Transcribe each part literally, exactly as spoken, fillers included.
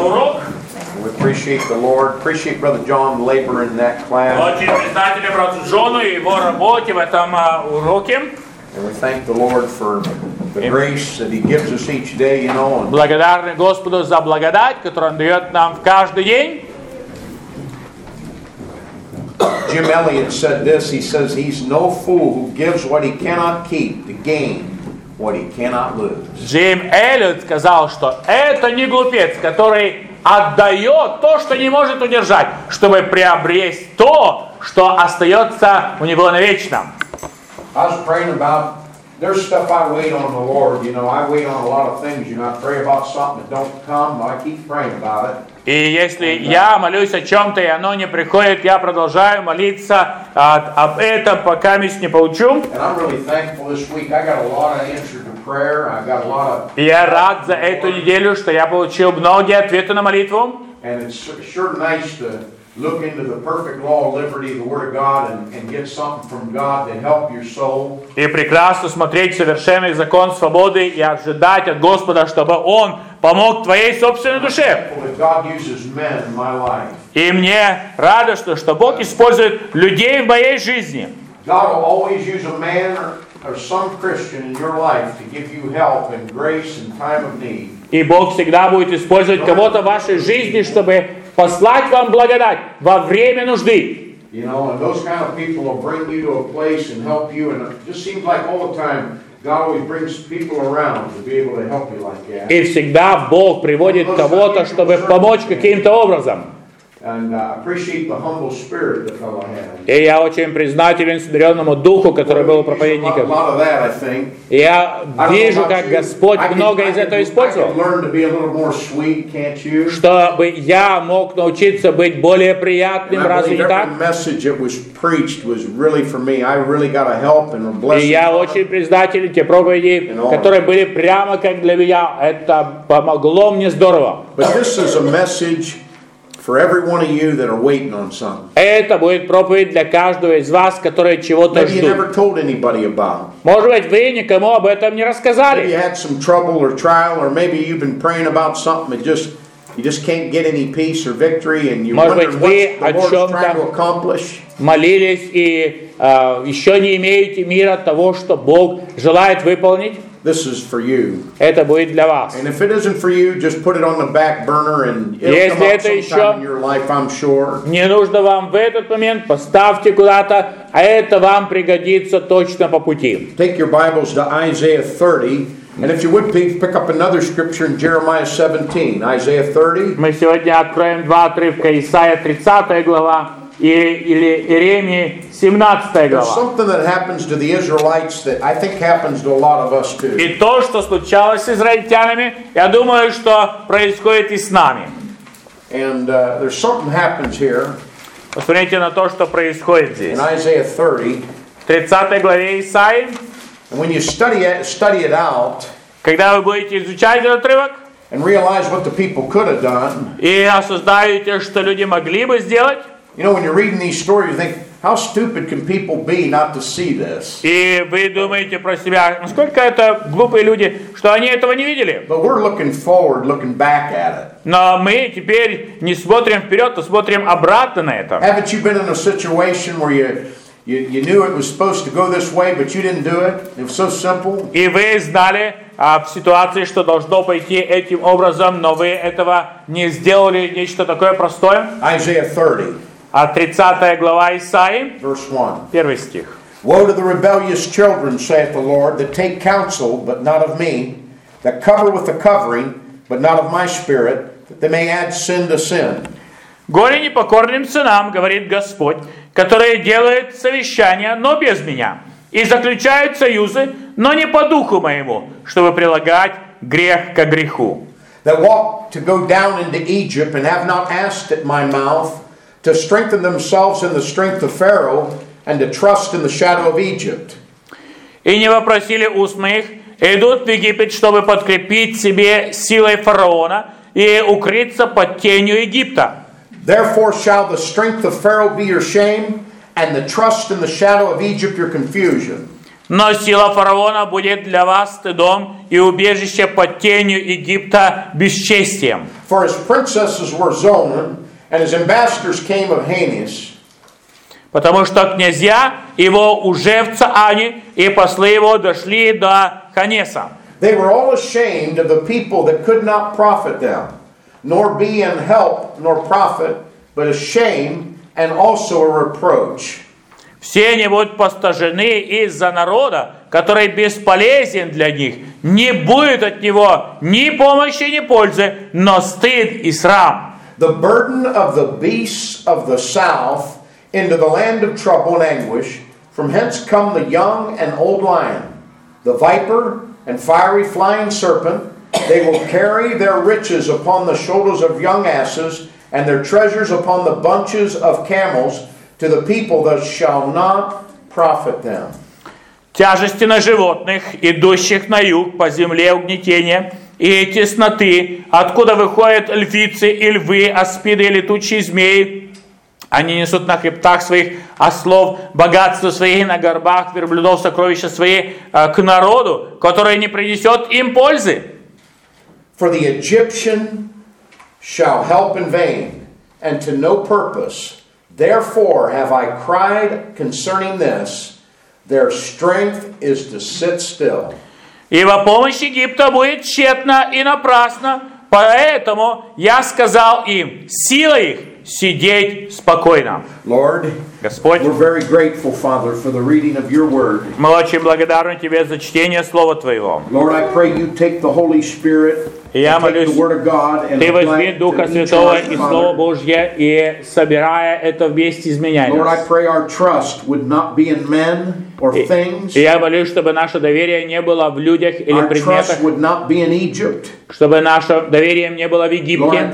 урок. We appreciate the Lord, appreciate Brother John labor in that class. Очень признательны брату Джону и его работе в этом уроке. And we thank the Lord for the grace that He gives us each day, you know. And Благодарны Господу за благодать, которую Он дает нам в каждый день. Jim Elliot said this, he says, he's no fool who gives what he cannot keep to gain what he cannot lose. Джим Эллиот сказал, что это не глупец, который отдает то, что не может удержать, чтобы приобрести то, что остается у него навечно. I was praying about, there's stuff I wait on the Lord, you know, I wait on a lot of things, you know, I pray about something that don't come, I keep praying about it. И если я молюсь о чем-то, и оно не приходит, я продолжаю молиться а, об этом, пока я не получу. И я рад за эту неделю, что я получил многие ответы на молитву. Look into the perfect law of liberty, the Word of God, and, and get something from God to help your soul. И прекрасно смотреть совершенный закон свободы и ожидать от Господа, чтобы Он помог твоей собственной душе. И мне радостно, что Бог использует людей в моей жизни. God will always use a man or some Christian in your life to give you help and grace in time of need. И Бог всегда будет использовать кого-то в вашей жизни, чтобы послать вам благодать во время нужды. You know, and those kind of people will bring you to a place and help you, and it just seems like all the time God always brings people around to be able to help you like that. И всегда Бог приводит кого-то, чтобы помочь каким-то образом. And I appreciate the humble spirit the fellow had. И я очень признателен смиренному духу, который был у проповедников. И я вижу, как Господь много из этого использовал, чтобы я мог научиться быть более приятным, разве не так? И я очень признателен те проповеди, которые были прямо как для меня. Это помогло мне здорово. For every one of you that are waiting on something. Это будет проповедь для каждого из вас, которые чего-то ждут. Maybe you never told anybody about. Может быть, вы никому об этом не рассказали. Maybe you had some trouble or trial, or maybe you've been praying about something that just you just can't get any peace or victory, and you wonder what the Lord's trying to accomplish. Молились и uh, еще не имеете мира того, что Бог желает выполнить. This is for you. Это будет для вас. And if it isn't for you, just put it on the back burner, and it'll come up sometime in your life, I'm sure. Не нужно вам в этот момент, поставьте куда-то, а это вам пригодится точно по пути. Take your Bibles to Isaiah thirty, and if you would please pick up another scripture in Jeremiah seventeen, Isaiah thirty. Мы сегодня откроем два отрывка: Исайя тридцатая глава и или Иеремии семнадцатая глава. Something that happens to the Israelites that I think happens to a lot of us too. И то, что случалось с израильтянами, я думаю, что происходит и с нами. And uh, there's something happens here. Посмотрите на то, что происходит здесь. In Isaiah thirty. В тридцатой главе Исаии. And when you study it, study it out. Когда вы будете изучать этот отрывок, and realize what the people could have done. И осознаете, что люди могли бы сделать. You know, when you're reading these stories, you think, how stupid can people be not to see this? И вы думаете про себя, насколько это глупые люди, что они этого не видели. But we're looking forward, looking back at it. Но мы теперь не смотрим вперед, а смотрим обратно на это. Haven't you been in a situation where you you you knew it was supposed to go this way, but you didn't do it? It was so simple. И вы знали а, в ситуации, что должно пойти этим образом, но вы этого не сделали, нечто такое простое. Isaiah thirty. А тридцатая глава Исаии, verse one. Первый стих. Woe to the rebellious children, saith the Lord, that take counsel, but not of me, that cover with the covering, but not of my spirit, that they may add sin to sin. Горе непокорным сынам, говорит Господь, которые делают совещания, но без меня, и заключают союзы, но не по духу моему, чтобы прилагать грех к греху. That walk to go down into Egypt and have not asked at my mouth, to strengthen themselves in the strength of Pharaoh, and to trust in the shadow of Egypt. И не вопросили уст моих, идут в Египет, чтобы подкрепить себе силой фараона и укрыться под тенью Египта. Therefore shall the strength of Pharaoh be your shame, and the trust in the shadow of Egypt your confusion. Но сила фараона будет для вас стыдом, и убежище под тенью Египта бесчестием. For his princesses were Zoan, and his ambassadors came of Hanes. Потому что князья его уже в Цаане, и послы его дошли до Ханеса. They were all ashamed of the people that could not profit them, nor be in help nor profit, but a shame and also a reproach. Все они будут постажены из-за народа, который бесполезен для них. Не будет от него ни помощи, ни пользы, но стыд и срам. The burden of the beasts of the south into the land of trouble and anguish. From hence come the young and old lion, the viper and fiery flying serpent. They will carry their riches upon the shoulders of young asses, and their treasures upon the bunches of camels. To the people that shall not profit them. Тяжести на животных, идущих на юг по земле угнетения, и тесноты, откуда выходят львицы и львы, аспиды и летучие змеи. Они несут на хребтах своих ослов богатство свои, на горбах верблюдов сокровища свои к народу, который не принесет им пользы. For the Egyptian shall help in vain, and to no purpose. Therefore have I cried concerning this, their strength is to sit still. Ибо помощь Египта будет тщетна и напрасна, поэтому я сказал им, сила их сидеть спокойно. Lord, Господь, we're very grateful, Father, for the reading of your word. Мы очень благодарны Тебе за чтение Слова Твоего. Lord, I pray you take the Holy Spirit. Я молюсь, Ты возьми Духа Святого и Слово Божье, и собирая это вместе изменяй нас. И я молюсь, чтобы наше доверие не было в людях или предметах, чтобы наше доверие не было в Египте.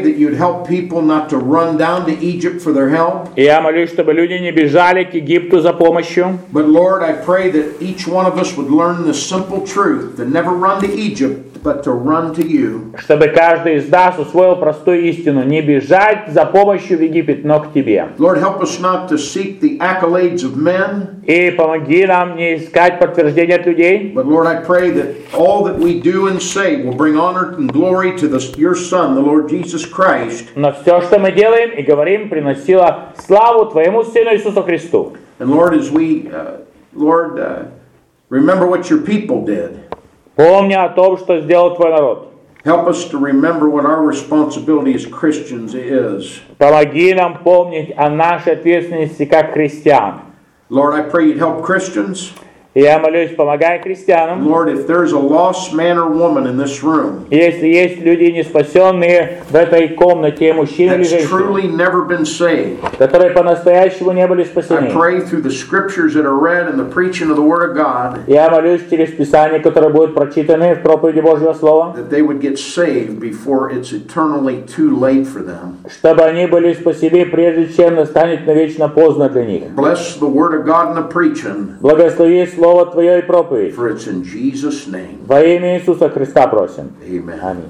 И я молюсь, чтобы люди не бежали к Египту за помощью. But Lord, I pray that each one of us would learn the simple truth, to never run to Egypt, but to run to you. Чтобы каждый из нас усвоил простую истину: не бежать за помощью в Египет, но к Тебе. Lord, help us not to seek the accolades of men. И помоги нам не искать подтверждения от людей. But Lord, I pray that all that we do and say will bring honor and glory to the, your Son, the Lord Jesus Christ. Но все, что мы делаем и говорим, приносило славу Твоему Сыну Иисусу Христу. And Lord, as we, uh, Lord, uh, remember what your people did. Помни о том, что сделал Твой народ. Help us to remember what our responsibility as Christians is. Помоги нам помнить о нашей ответственности как христиан. Lord, I pray you'd help Christians. И я молюсь, помогай христианам. Lord, if there's a lost man or woman in this room, если есть люди не спасенные в этой комнате, мужчины или женщины, которые по-настоящему не были спасены, I pray through the scriptures that are read and the preaching of the Word of God, я молюсь через Писание, которое будет прочитаны в проповеди Божьего Слова, that they would get saved before it's eternally too late for them. Чтобы они были спасены, прежде чем настанет навечно поздно для них. Bless the Word of God and the preaching. Благослови Слово Твое и проповедь. For it's in Jesus' name. Во имя Иисуса Христа просим. Amen. Аминь.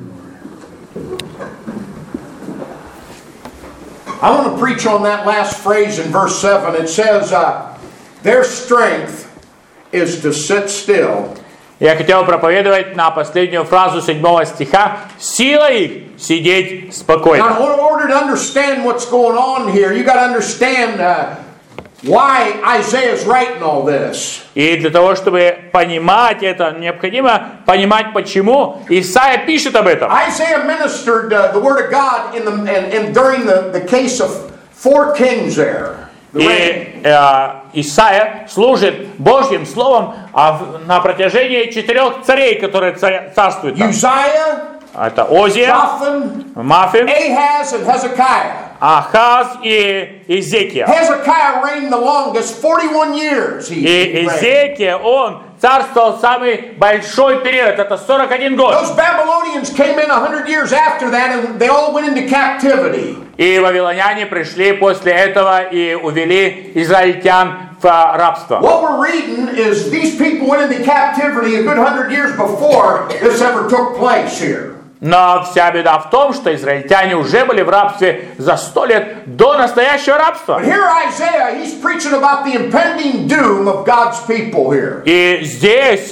I want to preach on that last phrase in verse seven. It says, uh, their strength is to sit still. Я хотел проповедовать на последнюю фразу седьмого стиха. Сила их сидеть спокойно. Now, in order to understand what's going on here, you got to understand uh, why Isaiah is writing all this. И для того, чтобы понимать это, необходимо понимать, почему Исаия пишет об этом. Isaiah ministered uh, the word of God in the and, and during the, the case of four kings there. The И э, Исаия служит Божьим словом а в, на протяжении четырех царей, которые царя, царствуют там. Uzziah, Это Озия, Jotham, Мафин, Ahaz, and Hezekiah. Ахаз и Изекия. Hezekiah reigned the longest, forty-one years. He, И he Изекия, он царствовал самый большой период, это сорок один год. Those Babylonians came in one hundred years after that, and they all went into captivity. И вавилоняне пришли после этого и увели израильтян в рабство. What we're reading is these people went into captivity a good hundred years before this ever took place here. Но вся беда в том, что израильтяне уже были в рабстве за сто лет до настоящего рабства. But here Isaiah, he's preaching about the impending doom of God's people here. И здесь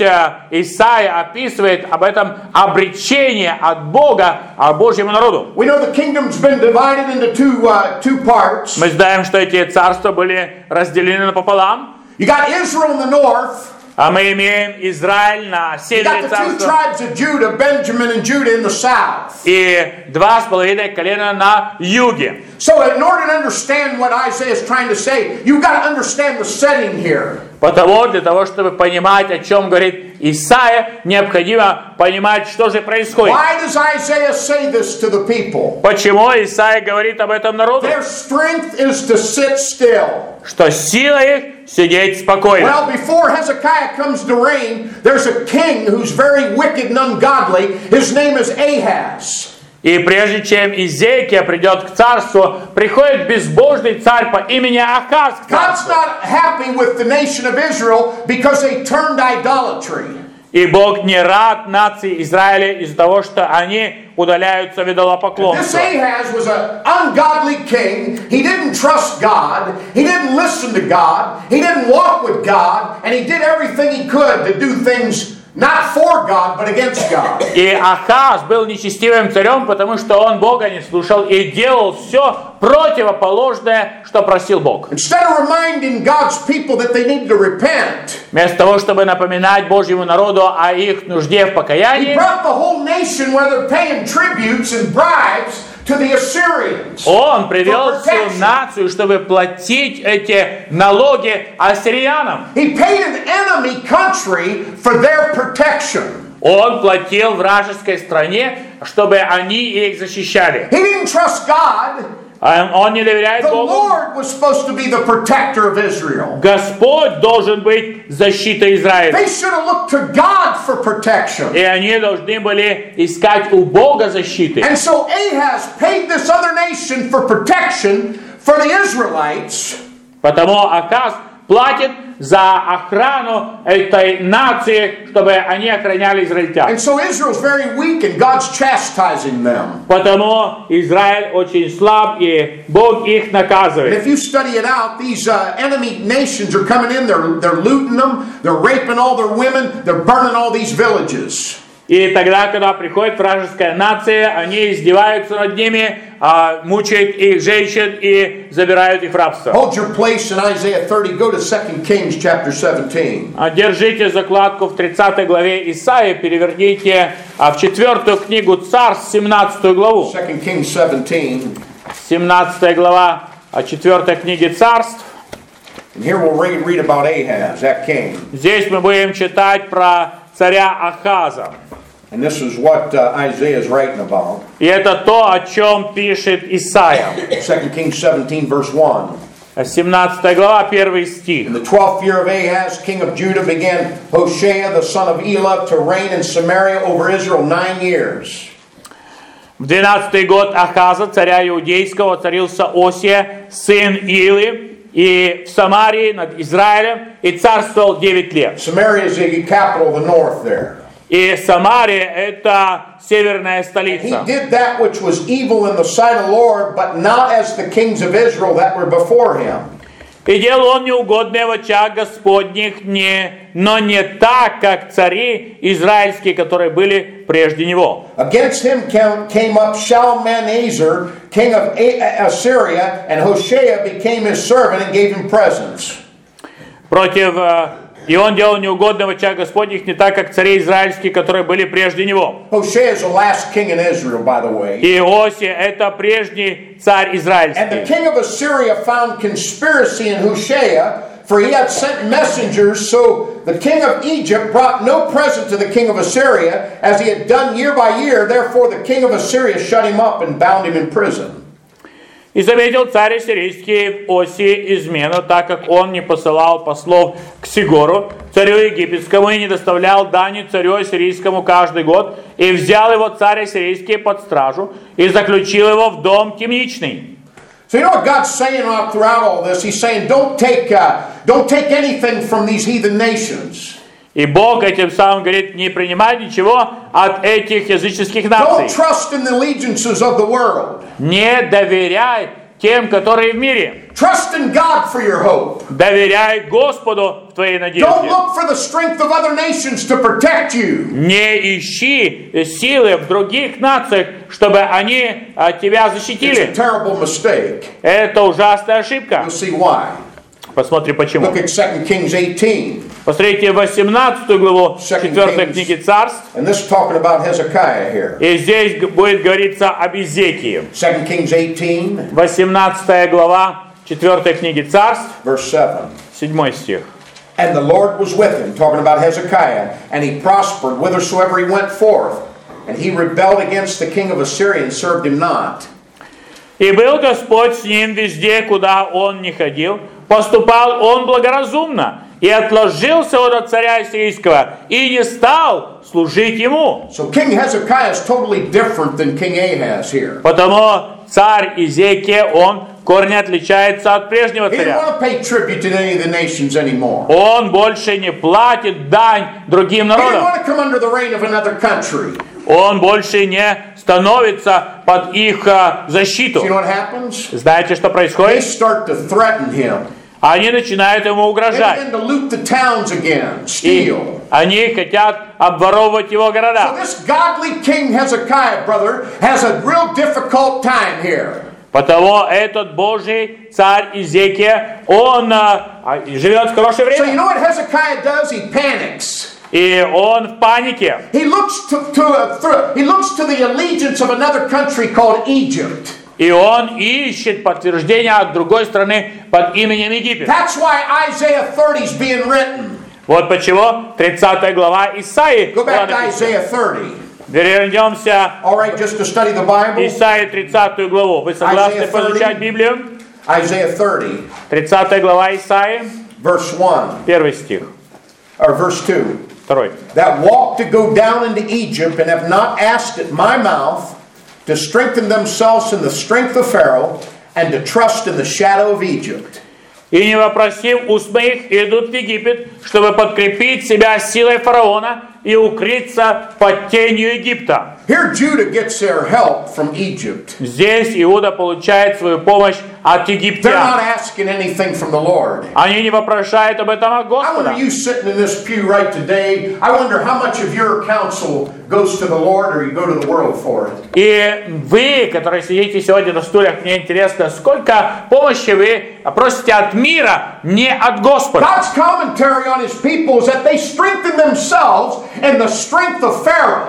Исаия описывает об этом обречении от Бога Божьему народу. We know the kingdom's been divided into two, uh, two parts. Мы знаем, что эти царства были разделены напополам. You got Israel in the north. А мы имеем Израиль на You севере got the two царства tribes of Judah, Benjamin and Judah in the south. и два с половиной колена на юге. So in order to understand what Isaiah is trying to say, you've got to understand the setting here. Потому для того, чтобы понимать, о чем говорит Исаия, необходимо понимать, что же происходит. Why does Isaiah say this to the people? Почему Исаия говорит об этом народу? Their strength is to sit still. Что сила их сидеть спокойно. Well, before Hezekiah comes to reign, there's a king who's very wicked and ungodly. His name is Ahaz. И прежде чем Изекия придет к царству, приходит безбожный царь по имени Ахаз к God's царству. not happy with the nation of Israel because they turned idolatry. И Бог не рад нации Израиля из-за того, что они удаляются в This идолопоклонство. Ahaz was an ungodly king. He didn't trust God. He didn't listen to God. He didn't walk with God. And he did everything he could to do things not for God, but against God. И Ахаз был нечестивым царем, потому что он Бога не слушал и делал все противоположное, что просил Бог. Instead of reminding God's people that they need to repent, Вместо того, чтобы напоминать Божьему народу о их нужде в he покаянии, brought the whole nation, where they're paying tributes and bribes, to the Assyrians. он привел For всю protection. нацию, чтобы платить эти налоги ассириянам. He paid an enemy country for their protection. Он платил вражеской стране, чтобы они их защищали. He didn't trust God. А Он не доверяет The Богу. Lord was supposed to be the protector of Israel. Господь должен быть защитой Израиля. They should have looked to God for protection. И они должны были искать у Бога защиты. And so Ahaz paid this other nation for protection for the Israelites. Потому Ахаз платит за охрану этой нации, чтобы они охраняли израильтян. And so Israel's very weak and God's chastising them. Потому Израиль очень слаб, и Бог их And наказывает. if you study it out, these uh, enemy nations are coming in, they're, they're looting them, they're raping all their women, they're burning all these villages. И тогда, когда приходит вражеская нация, они издеваются над ними, а, мучают их женщин и забирают их в рабство. Hold your place in Isaiah thirty. Go to Second Kings chapter seventeen. А, Держите закладку в тридцатой главе Исаии, переверните а, в четвертую книгу Царств, семнадцатую главу. Second Kings seventeen. семнадцатая глава а, четвертой книги Царств. And here we'll read, read about Ahaz, that king. Здесь мы будем читать про царя Ахаза. And this is what uh, Isaiah is writing about. И это то, о чем пишет Исаия. Second Kings seventeen, verse one. семнадцатая глава, первый стих. In the twelfth year of Ahaz, king of Judah, began Hoshea, the son of Elah, to reign in Samaria over Israel nine years. В двенадцатый год Ахаза, царя иудейского, царился Осия, сын Илы, и в Самарии над Израилем, и царствовал девять лет. Samaria is the capital of the north there. И Самария – это северная He столица. did that which was evil in the sight of the Lord, but not as the kings of Israel that were before him. И делал он неугодное в очах Господних, не, но не так, как цари израильские, которые были прежде него. Against him came, came up Shalmaneser, king of Assyria, and Hoshea became his servant and gave him presents. Против, э, и он делал неугодное в очах Господних, не так, как цари израильские, которые были прежде него. Hosea is the last king in Israel, by the way. И Осия – это прежний царь And the израильский. king of Assyria found conspiracy in Hoshea, for he had sent messengers, so the king of Egypt brought no present to the king of Assyria, as he had done year by year. Therefore the king of Assyria shut him up and bound him in prison. И заметил царь сирийский в Осии измену, так как он не посылал послов к Сигору, царю египетскому, и не доставлял дани царю ассирийскому каждый год, и взял его царь ассирийский под стражу, и заключил его в дом темничный. So you know what God's saying throughout all this? He's saying, don't take, uh, don't take anything from these heathen nations. И Бог этим самым говорит, не принимай ничего от этих языческих Don't наций. trust in the allegiances of the world. Не доверяй тем, которые в мире. Trust in God for your hope. Доверяй Господу в твоей Don't надежде. look for the strength of other nations to protect you. Не ищи силы в других нациях, чтобы они а, тебя It's a защитили. terrible mistake. Это ужасная ошибка. You'll see why. Посмотрим почему. Look at Second Kings eighteen. Посмотрите восемнадцатую главу Second четвёртой Kings. книги Царств. And this is talking about Hezekiah here. И здесь г- будет говориться об Иезекии. Second Kings eighteen, восемнадцатая глава четвёртой книги Царств, verse seven. седьмой стих. And the Lord was with him, talking about Hezekiah, and he prospered whithersoever he went forth. And he rebelled against the king of Assyria and served him not. «И был Господь с ним везде, куда он не ходил. Поступал он благоразумно, и отложился он от царя Ассирийского, и не стал служить ему». So King Hezekiah is totally different than King Ahaz here. Потому царь Иезекия, он в корне отличается от прежнего He didn't царя. want to pay tribute to any of the nations anymore. Он больше не платит дань другим He didn't народам. want to come under the reign of another country. Он больше не становится под их а, защиту. You know what happens? Знаете, что They происходит? start to threaten him. Они начинают ему They угрожать. begin to loot the towns again, И steal. они хотят обворовывать его So города. this godly King Hezekiah, brother, has a real difficult time here. Потому этот Божий царь Иезекия, он а, а, живет в хорошее So you время. know what Hezekiah does? He panics. И он в панике. He looks to, to a, through, he looks to the allegiance of another country called Egypt. И он ищет подтверждение от другой страны под именем Египет. That's why Isaiah thirty is being written. Вот почему тридцатая глава Исаии. Go была back to написана. Isaiah thirty. Вернемся All right, just to study the Bible. Исаии тридцатую главу. Вы согласны Isaiah поизучать thirty. Библию? Isaiah thirty, тридцатая глава Исаии, verse one, первый стих, or verse two. второй. That walk to go down into Egypt and have not asked at my mouth to strengthen themselves in the strength of Pharaoh and to trust in the shadow of Egypt. «И не вопросив уст моих, идут в Египет, чтобы подкрепить себя силой фараона и укрыться под тенью Египта». Here Judah gets their help from Egypt. Здесь Иуда получает свою помощь от They're not египтян. asking anything from the Lord. Они не вопрошают об этом от I wonder, Господа. you sitting in this pew right today, I wonder how much of your counsel goes to the Lord or you go to the world for it. И вы, которые сидите сегодня на стульях, мне интересно, сколько помощи вы просите от мира, не от Господа. God's commentary on his people is that they strengthen themselves in the strength of Pharaoh.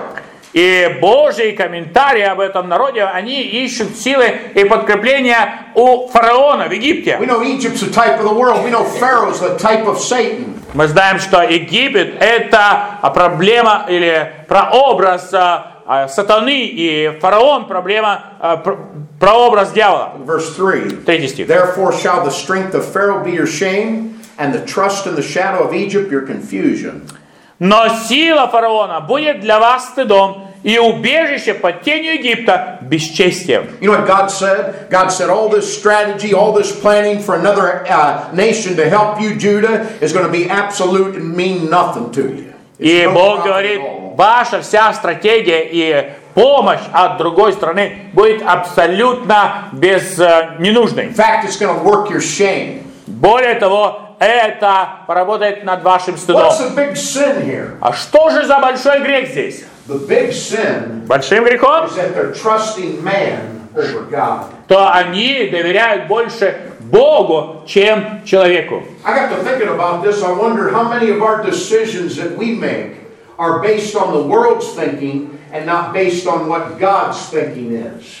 И Божьи комментарии об этом народе, они ищут силы и подкрепления у фараона в Египте. We know Egypt's a type of the world. We know Pharaoh's the type of Satan. Мы знаем, что Египет — это проблема или прообраз а, а, сатаны, и фараон — проблема, а, пр- прообраз дьявола. Verse three. Третий стих. Therefore shall the strength of Pharaoh be your shame, and the trust in the shadow of Egypt your confusion. Но сила фараона будет для вас стыдом, и убежище под тенью Египта бесчестием. You know what God said? God said all this strategy, all this planning for another uh, nation to help you, Judah, is going to be absolute and mean nothing to you. It's И no Бог profit говорит, at all. ваша вся стратегия и помощь от другой страны будет абсолютно без э, ненужной. In fact, it's going to work your shame. Более того, это поработает над вашим стыдом. What's the big sin here? А что же за большой грех здесь? The big sin Большим грехом, is that they're trusting man over God. то они доверяют больше Богу, чем человеку. I got to thinking about this. I wonder how many of our decisions that we make are based on the world's thinking and not based on what God's thinking is.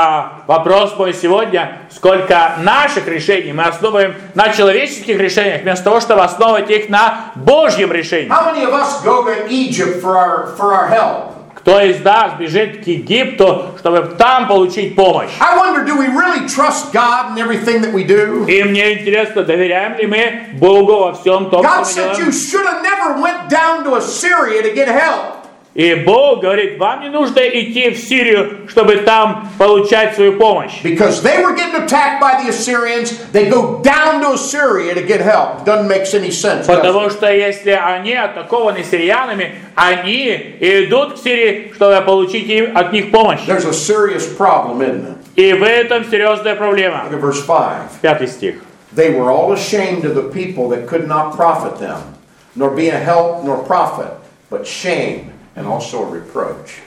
А вопрос мой сегодня, сколько наших решений мы основываем на человеческих решениях, вместо того, чтобы основывать их на Божьем решении. How many of us go to Egypt for our for our help? Кто из нас бежит к Египту, чтобы там получить помощь? I wonder, do we really trust God in everything that we do? И мне интересно, доверяем ли мы Богу во всем том, God что мы said делаем? you should have never went down to Assyria to get help. И Бог говорит, вам не нужно идти в Сирию, чтобы там получать свою помощь. Because they were getting attacked by the Assyrians, they go down to Assyria to get help. Doesn't make any sense. Потому что если они атакованы сириянами, они идут к Сирии, чтобы получить им, от них помощь. There's a serious problem, isn't it? И в этом серьезная проблема. Look at verse five. Пятый стих. They were all ashamed of the people that could not profit them, nor be a help nor profit, but shame and also a reproach.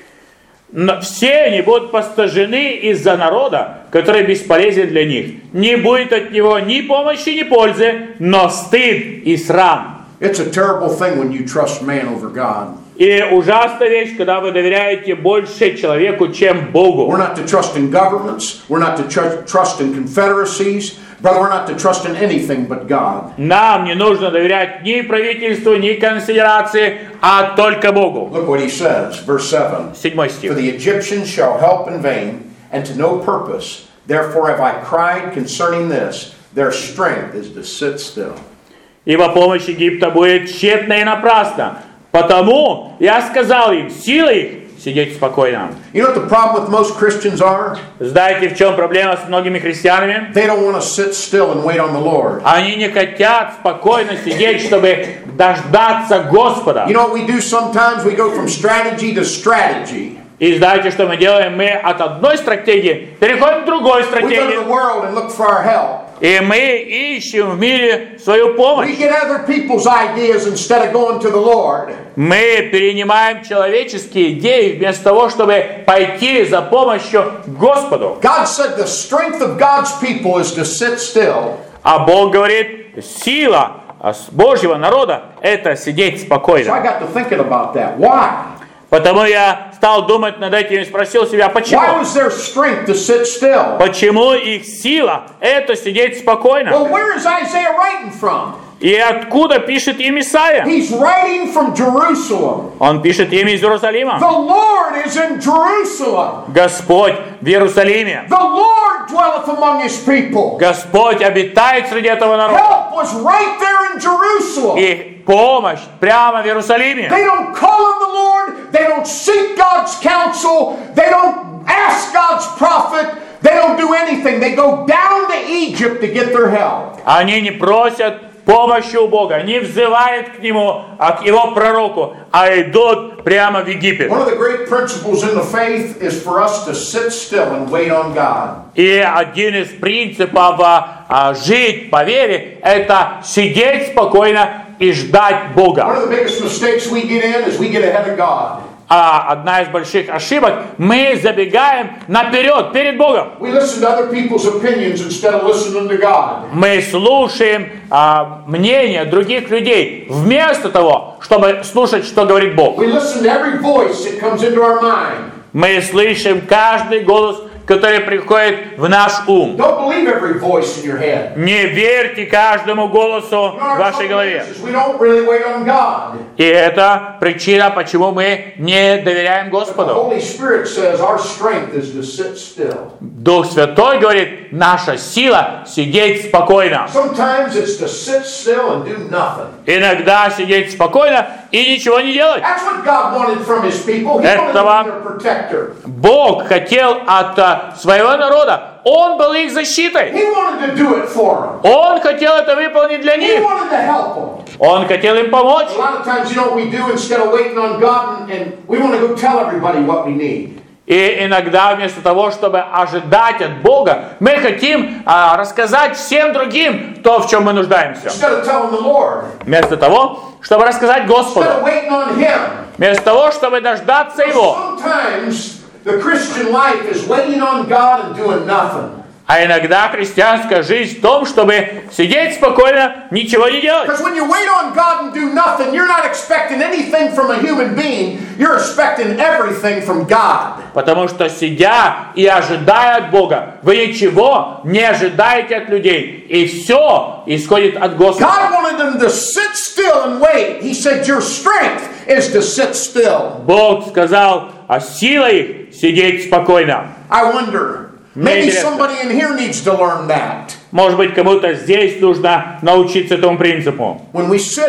Но все они будут постыжены из-за народа, который бесполезен для них. Не будет от него ни помощи, ни пользы, но стыд и срам. It's a terrible thing when you trust man over God. И ужасная вещь, когда вы доверяете больше человеку, чем Богу. We're not to trust in governments. We're not to tr- trust in confederacies. Brother, we're not to trust in anything but God. Нам не нужно доверять ни правительству, ни конфедерации, а только Богу. Look what he says, verse seven. Седьмой For стих. the Egyptians shall help in vain, and to no purpose. Therefore have I cried concerning this. Their strength is to sit still. Ибо помощь Египта будет тщетна и напрасна. Потому я сказал им, сила их сидеть спокойно. You know what the problem with most Christians are? Знаете, в чем проблема с многими христианами? They don't want to sit still and wait on the Lord. Они не хотят спокойно сидеть, чтобы дождаться Господа. You know what we do sometimes? We go from strategy to strategy. И знаете, что мы делаем? Мы от одной стратегии переходим к другой We go to the стратегии. world and look for our help. И мы ищем в мире свою помощь. We get other people's ideas instead of going to the Lord. Мы перенимаем человеческие идеи вместо того, чтобы пойти за помощью к Господу. God said the strength of God's people is to sit still. А Бог говорит, сила Божьего народа – это сидеть So I спокойно. got to thinking about that. Why? Потому я стал думать над этим и спросил себя, Why почему? was their strength to sit still? Почему их сила – это сидеть спокойно? Well, where is Isaiah writing from? И откуда пишет им Исаия? He's writing from Jerusalem. Он пишет им из Иерусалима. The Lord is in Jerusalem. Господь в Иерусалиме. The Lord dwelleth among his people. Господь обитает среди этого народа. Help was right there in Jerusalem. И помощь прямо в Иерусалиме. They don't call on the Lord. They don't seek God's counsel. They don't ask God's prophet. They don't do anything. They go down to Egypt to get their help. Они не просят помощи у Бога, не взывают к Нему, а к Его пророку, а идут прямо в Египет. One of the great principles in the faith is for us to sit still and wait on God. И один из принципов а, а, жить по вере – это сидеть спокойно и ждать Бога. One of the biggest mistakes we get in is we get ahead of God. А одна из больших ошибок – мы забегаем наперед, перед Богом. We listen to other people's opinions instead of listening to God. Мы слушаем а, мнение других людей, вместо того, чтобы слушать, что говорит Бог. We listen to every voice that comes into our mind. Мы слышим каждый голос, который приходит в наш ум. Don't believe every voice in your head. Не верьте каждому голосу в вашей голове. We don't really wait on God. И это причина, почему мы не доверяем The Господу. Holy Spirit says our strength is to sit still. Дух Святой говорит, наша сила сидеть спокойно. Sometimes it's to sit still and do nothing. Иногда сидеть спокойно и ничего не делать. That's what God wanted from His people. He wanted to be their protector. Бог хотел от а, своего народа. Он был их защитой. He wanted to do it for them. Он хотел это выполнить для He них. wanted to help them. Он хотел им помочь. A lot of times, you know what we do instead of waiting on God, and, and we want to go tell everybody what we need. И иногда вместо того, чтобы ожидать от Бога, мы хотим а, рассказать всем другим то, в чем мы нуждаемся. Instead of telling the Lord. Вместо того, чтобы рассказать Господу. Instead of waiting on Him. Вместо того, чтобы дождаться Его. Sometimes the Christian life is waiting on God and doing nothing. А иногда христианская жизнь в том, чтобы сидеть спокойно, ничего не делать. Because when you wait on God and do nothing, you're not expecting anything from a human being. You're expecting everything from God. Потому что, сидя и ожидая от Бога, вы ничего не ожидаете от людей. И все исходит от Господа. God wanted them to sit still and wait. He said, your strength is to sit still. Бог сказал, а сила их сидеть спокойно. I wonder, maybe somebody in here needs to learn that. Может быть, кому-то здесь нужно научиться этому принципу. When we sit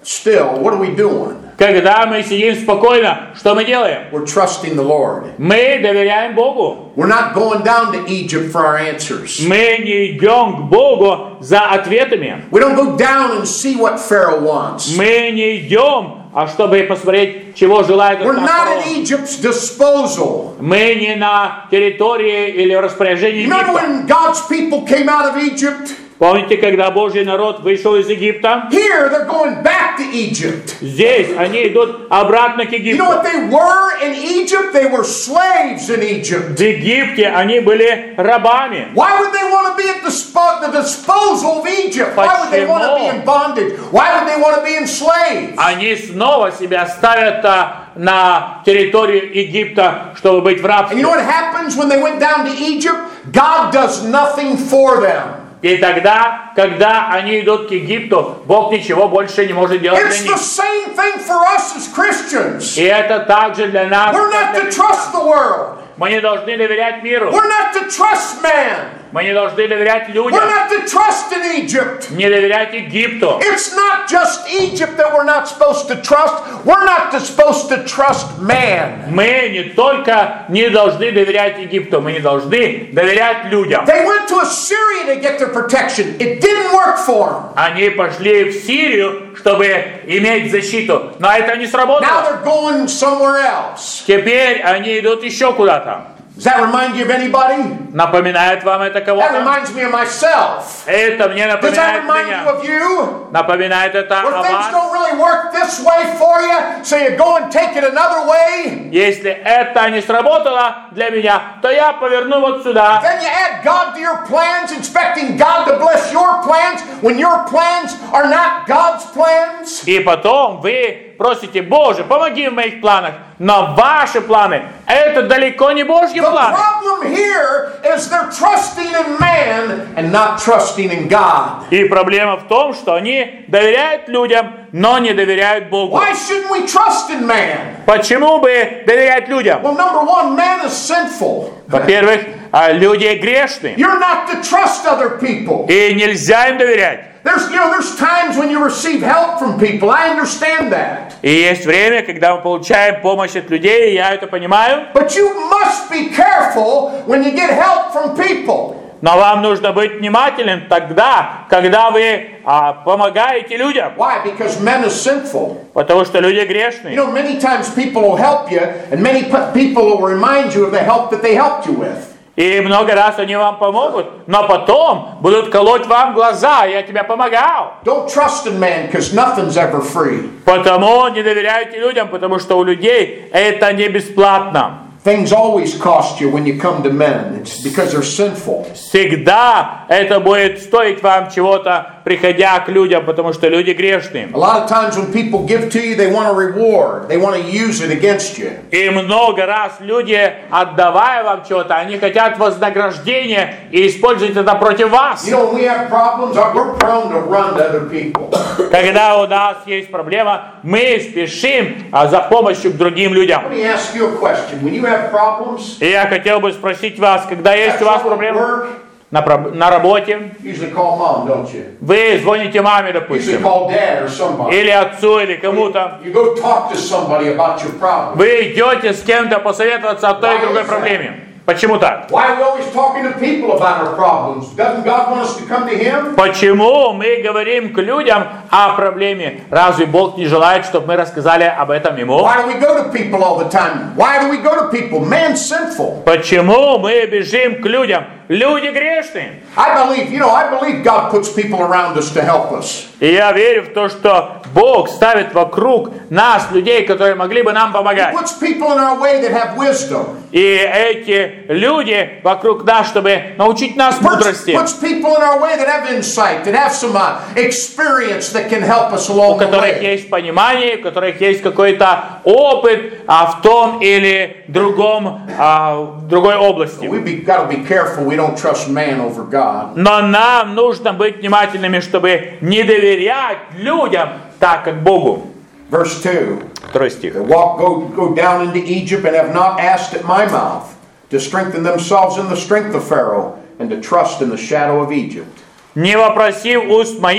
still, what are we doing? Когда мы сидим спокойно, что мы делаем? We're trusting the Lord. Мы доверяем Богу. We're not going down to Egypt for our answers. Мы не идем к Богу за ответами. We don't go down and see what Pharaoh wants. Мы не идем, а чтобы посмотреть, чего желает We're этот not фараон. at Egypt's disposal. Мы не на территории или в распоряжении You remember Египта. when God's people came out of Egypt? Помните, когда Божий народ вышел из Египта? Here, they're going back to Egypt. Здесь они идут обратно к You Египту. know what they were in Egypt? They were slaves in Egypt. В Египте они были рабами. Why would they want to be at the, spo- the disposal of Egypt? Why would they want to be in bondage? Why would they want to be enslaved? Они снова себя ставят а, на территорию Египта, чтобы быть в And you know рабстве. what happens when they went down to Egypt? God does nothing for them. И тогда, когда они идут к Египту, Бог ничего больше не может делать It's для the них. same thing for us as Christians. И это также для нас. We're not как для to христиан. trust the world. Мы не должны доверять миру. We're not to trust man. Мы не должны доверять We're людям. not to trust in Egypt. Не доверять Египту. It's not just Egypt that we're not supposed to trust. We're not to- supposed to trust man. Мы не только не должны доверять Египту, мы не должны доверять людям. They went to Assyria to get their protection. It didn't work for them. Они пошли в Сирию, чтобы иметь защиту, но это не Now сработало. they're going somewhere else. Теперь они идут еще куда-то. Does that remind you of anybody? Напоминает вам это That кого-то? reminds me of myself. Это мне Does that напоминает remind you меня. of you? Напоминает это Where о things вас. don't really work this way for you, so you go and take it another way. Если это не сработало для меня, то я поверну вот сюда. Then you add God to your plans, expecting God to bless your plans when your plans are not God's plans. И потом вы просите: Боже, помоги в моих планах. Но ваши планы — это далеко не Божьи The планы. problem here is they're trusting in man and not trusting in God. И проблема в том, что они доверяют людям, но не доверяют Богу. Why shouldn't we trust in man? Почему бы доверять людям? Well, number one, man is sinful. Во-первых, а, люди грешны, You're not to trust other people. и нельзя им доверять. There's, you know, there's times when you receive help from people. I understand that. И есть время, когда мы получаем помощь от людей, и я это понимаю. But you must be careful when you get help from people. Но вам нужно быть внимательным тогда, когда вы а, помогаете людям, Why? Because men is sinful. потому что люди You грешны. know, many times people will help you, and many p- people will remind you of the help that they helped you with. И много раз они вам помогут, но потом будут колоть вам глаза: я тебе помогал. Don't trust in man, because nothing's ever free. Потому не доверяйте людям, потому что у людей это не бесплатно. Things always cost you when you come to men. It's because they're sinful. Всегда это будет стоить вам чего-то, приходя к людям, потому что люди грешны. A lot of times when people give to you, they want a reward. They want to use it against you. И много раз люди, отдавая вам чего-то, они хотят вознаграждения и используют это против вас. You know, when we have problems, we're prone to run to other people. Когда у нас есть проблема, мы спешим а, за помощью к другим людям. Let me ask you a question. When you have problems, И я хотел бы спросить вас, когда есть у вас trouble at проблемы work, на, проб- на работе, usually call mom, don't you? вы звоните маме, Usually допустим, call dad or somebody. или отцу, или кому-то. You go talk to somebody about your problem. Вы идете с кем-то посоветоваться о той и другой проблеме. Почему так? Why are we always talking to people about our problems? Doesn't God want us to come to Him? Почему мы говорим к людям о проблеме? Разве Бог не желает, чтобы мы рассказали об этом Ему? Why do we go to people all the time? Why do we go to people? Man's sinful. Почему мы бежим к людям? Люди грешные. I believe, you know, I believe God puts people around us to help us. И я верю в то, что Бог ставит вокруг нас людей, которые могли бы нам He помогать. puts people in our way that have wisdom. И эти люди вокруг нас, чтобы научить нас Puts, мудрости, puts people in our way that have insight, that have some uh, experience that can help us у along the которых way. есть понимание, у которых есть какой-то опыт а, в том или другом, а, в другой области. We've got to be careful we don't trust man over God. Но нам нужно быть внимательными, чтобы не доверять людям так, как Богу. Verse two. Второй стих. They walk, go, go down into Egypt and have not asked at my mouth to strengthen themselves in the strength of Pharaoh and to trust in the shadow of Egypt. «Не вопросив уст моих,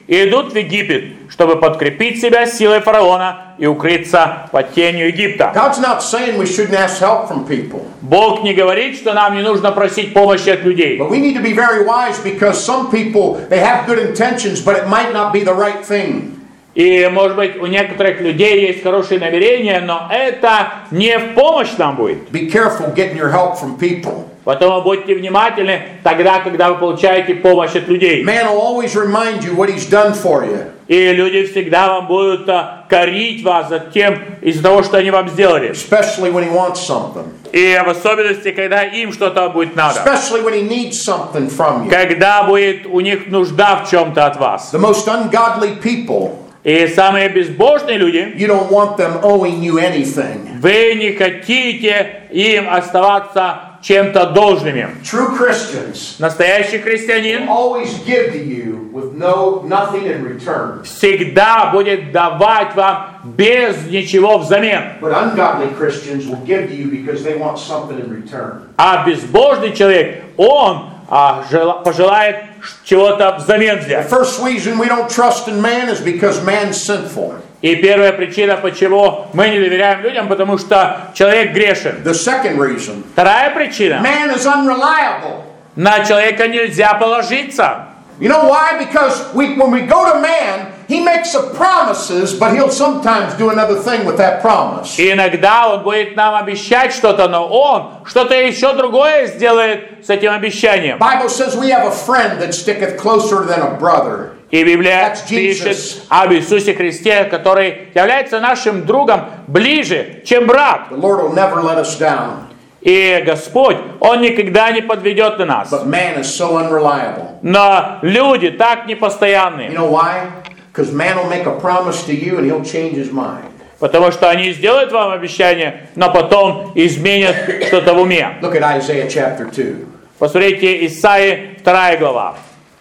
и идут в Египет, чтобы подкрепить себя силой фараона и укрыться под тенью Египта. God's not saying we shouldn't ask help from people. Бог не говорит, что нам не нужно просить помощи от людей. But we need to be very wise because some people, they have good intentions, but it might not be the right thing. И, может быть, у некоторых людей есть хорошие намерения, но это не в помощь нам будет. Be careful getting your help from people. Поэтому будьте внимательны тогда, когда вы получаете помощь от людей. Man will always remind you what he's done for you. И люди всегда вам будут а, корить вас за тем, из-за того, что они вам сделали. Especially when he wants something. И в особенности, когда им что-то будет надо. Especially when he needs something from you. Когда будет у них нужда в чем-то от вас. The most ungodly people, И самые безбожные люди, you don't want them owing you anything. вы не хотите им оставаться чем-то должными. True Christians Настоящий христианин always give to you with no nothing in return. всегда будет давать вам без ничего взамен. But ungodly Christians will give to you because they want something in return. А безбожный человек, он а, жела, пожелает чего-то взамен The взять. first reason we don't trust in man is because man's sinful. И первая причина, почему мы не доверяем людям, потому что человек грешен. The second reason, Вторая причина. man is unreliable. На человека нельзя положиться. You know why? Because we, when we go to man, he makes a promises, but he'll sometimes do another thing with that promise. И иногда он будет нам обещать что-то, но он что-то еще другое сделает с этим обещанием. Bible says we have a friend that sticketh closer than a brother. И Библия That's Jesus. пишет об Иисусе Христе, который является нашим другом ближе, чем брат. The Lord will never let us down. И Господь, Он никогда не подведет на нас. But man is so unreliable. Но люди так You непостоянны, know why? Because man will make a promise to you and he'll change his mind. потому что они сделают вам обещание, но потом изменят что-то в уме. Look at Isaiah chapter two. Посмотрите, Исаии, вторая глава.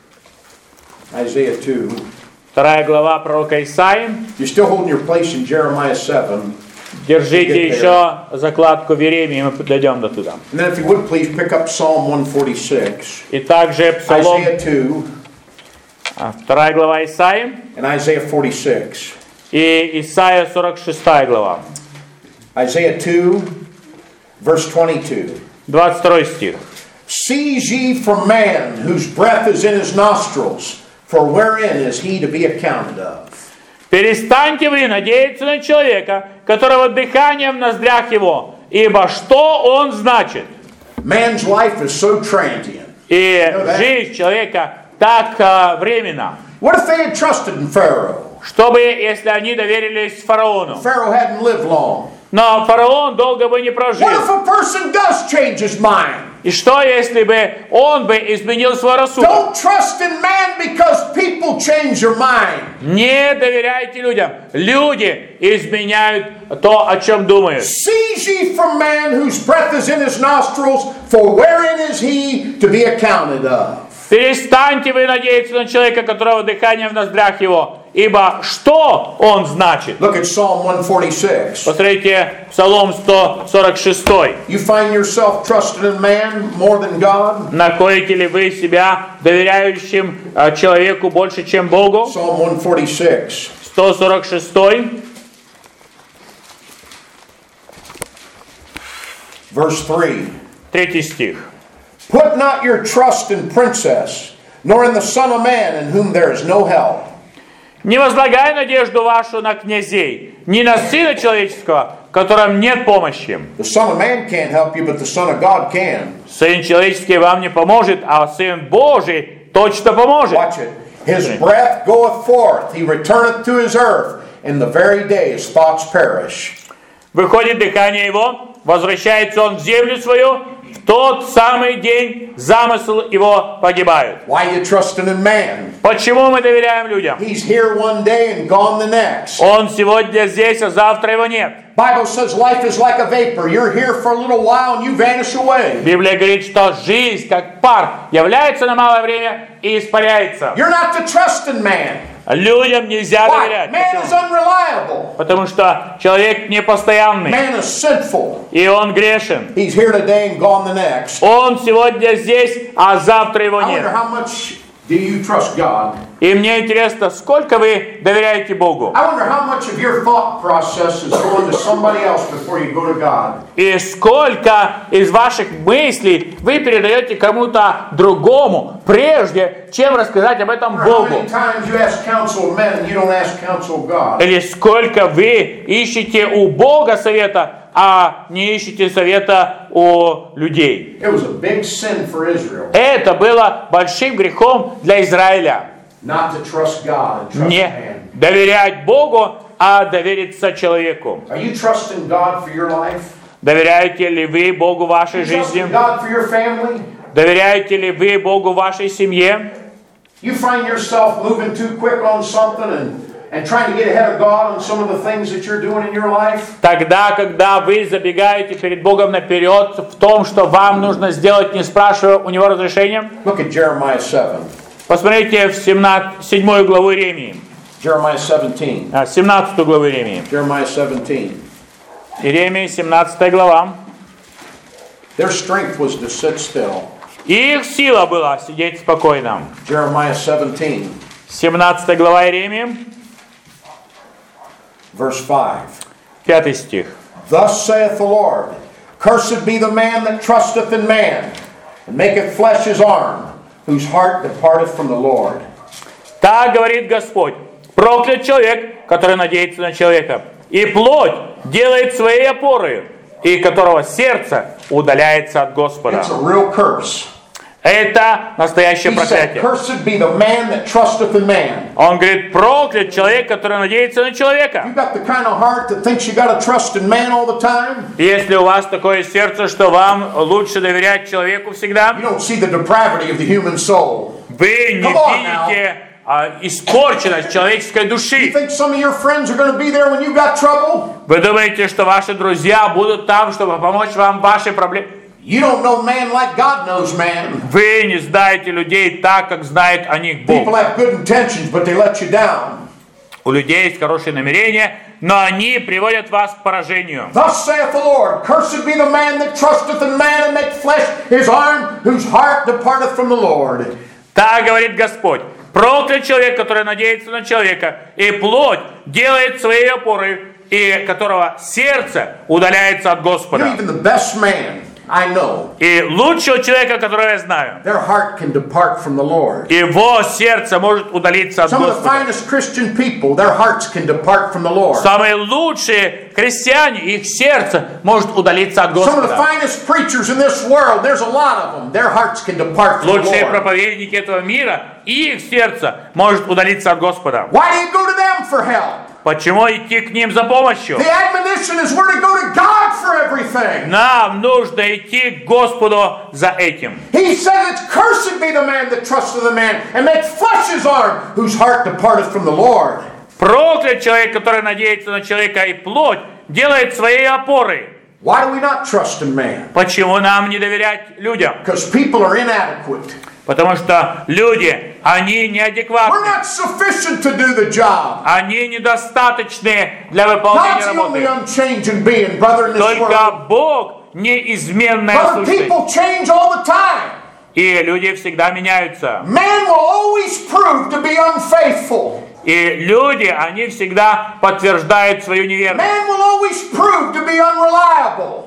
Isaiah two. Вторая глава пророка Исаии. You're still holding your place in Jeremiah seven. Держите еще закладку в Иеремии, мы дойдем до туда. And then if you would please pick up Psalm one forty-six. И также Псалом, Isaiah two а, вторая глава Исаии and Isaiah forty-six. и Исаия сорок шестая глава. Isaiah two, verse twenty-two. двадцать второй стих. Cease ye from man, whose breath is in his nostrils, for wherein is he to be accounted of? Перестаньте вы надеяться на человека, которого дыхание в ноздрях его, ибо что он значит? Man's life is so transient. И жизнь человека так а, временна. What if they had trusted in Pharaoh? Чтобы, если они доверились фараону. Pharaoh hadn't lived long. Но фараон долго бы не прожил. What if a person does change his mind? И что, если бы он бы изменил свой рассудок? Don't trust in man because people change their mind. Не доверяйте людям. Люди изменяют то, о чем думают. Cease ye from man whose breath is in his nostrils, for wherein is he to be accounted of? Перестаньте вы надеяться на человека, которого дыхание в ноздрях его, ибо что он значит? Look at Psalm one forty-six. Посмотрите Псалом сто сорок шесть. You find yourself trusting in man more than God? Находите ли вы себя доверяющим э, человеку больше, чем Богу? Psalm one forty-six. сто сорок шесть. Verse three. Третий стих. Put not your trust in princess, nor in the Son of Man, in whom there is no help. Не возлагай надежду вашу на князей, ни на Сына Человеческого, в котором нет помощи. The Son of Man can't help you, but the Son of God can. Сын Человеческий вам не поможет, а Сын Божий точно поможет. Watch it. His breath goeth forth, he returneth to his earth, in the very day his thoughts perish. Выходит дыхание его, возвращается он в землю свою, в тот самый день замысл его погибает. Why are you trusting in man? Почему мы доверяем людям? He's here one day and gone the next. Он сегодня здесь, а завтра его нет. Bible says life is like a vapor. You're here for a little while and you vanish away. Библия говорит, что жизнь, как пар, является на малое время и испаряется. You're not to trust in man. Людям нельзя Why? доверять. Man is Почему? unreliable. Потому что человек непостоянный, Man is sinful. и он грешен. He's here today and gone the next. Он сегодня здесь, а завтра его I wonder нет. how much Do you trust God? И мне интересно, сколько вы доверяете Богу? I wonder how much of your thought process is going to somebody else before you go to God. И сколько из ваших мыслей вы передаете кому-то другому, прежде чем рассказать об этом How Богу? many times you ask counsel of men and you don't ask counsel of God? Или сколько вы ищете у Бога совета, а не ищете совета у людей? It was a big sin for Israel Это было большим грехом для Израиля. not to trust God and trust Не man. доверять Богу, а довериться человеку. Are you trusting God for your life? Доверяете ли вы Богу вашей You жизни? trusting God for your family? Доверяете ли вы Богу вашей семье? You find yourself moving too quick on something and, and trying to get ahead of God on some of the things that you're doing in your life? Тогда, когда вы забегаете перед Богом наперед в том, что вам нужно сделать, не спрашивая у Него разрешения, Look at Jeremiah seven. посмотрите в седьмую главу Иеремии, Jeremiah seventeen. а, семнадцатую главу Иеремии. Jeremiah seventeen. Иеремия, семнадцатая глава. Their strength was to sit still. Их сила была сидеть спокойно. Jeremiah seventeen, семнадцатая глава Иеремии, verse five. пятый стих. Thus saith the Lord, Cursed be the man that trusteth in man, and maketh flesh his arm, whose heart departeth from the Lord. Так говорит Господь: проклят человек, который надеется на человека, и плоть делает своей опорой, и которого сердце удаляется от Господа. It's a real curse. Это настоящее He said, проклятие. Cursed be the man that trusteth in man. Он говорит: проклят человек, который надеется на человека. You got the kind of heart that thinks you got to trust in man all the time. Если у вас такое сердце, что вам лучше доверять человеку всегда, You don't see the depravity of the human soul. вы не Come on now. видите а, испорченность человеческой You души. think some of your friends are going to be there when you got trouble? Вы думаете, что ваши друзья будут там, чтобы помочь вам в вашей проблеме? You don't know man like God knows man. Вы не знаете людей так, как знает о них Бог. People have good intentions, but they let you down. У людей есть хорошие намерения, но они приводят вас к поражению. Thus saith the Lord, Cursed be the man that trusteth in man, and make flesh his arm, whose heart departeth from the Lord. Так говорит Господь: проклят человек, который надеется на человека, и плоть делает своей опорой, и которого сердце удаляется от You know, Господа. even the best man I know, И лучшего человека, которого я знаю, their heart can depart from the Lord. его сердце может удалиться от Some of the Господа. finest Christian people, their hearts can depart from the Lord. Самые лучшие христиане, их сердце может удалиться от Some of the Господа. finest preachers in this world, there's a lot of them, their hearts can depart from the Лучшие Lord. проповедники этого мира, их сердце может удалиться от Господа. Why do you go to them for help? Почему идти к ним за помощью? The admonition is we're to go to God for everything. Нам нужно идти к Господу за этим. He said, It's cursed be the man that trusteth the man, and makes flesh his arm, whose heart departeth from the Lord. Проклят человек, который надеется на человека, и плоть делает своей опорой. Why do we not trust in man? Почему нам не доверять людям? Because people are inadequate. Потому что люди, они We're неадекватны. not sufficient to do the job. Они недостаточны для выполнения God's the only работы. unchanging being, brother, in this Только world. Бог неизменная Brother, сущность. people change all the time. И люди всегда меняются. Man will always prove to be unfaithful. И люди, они всегда подтверждают свою неверность. Man will always prove to be unreliable.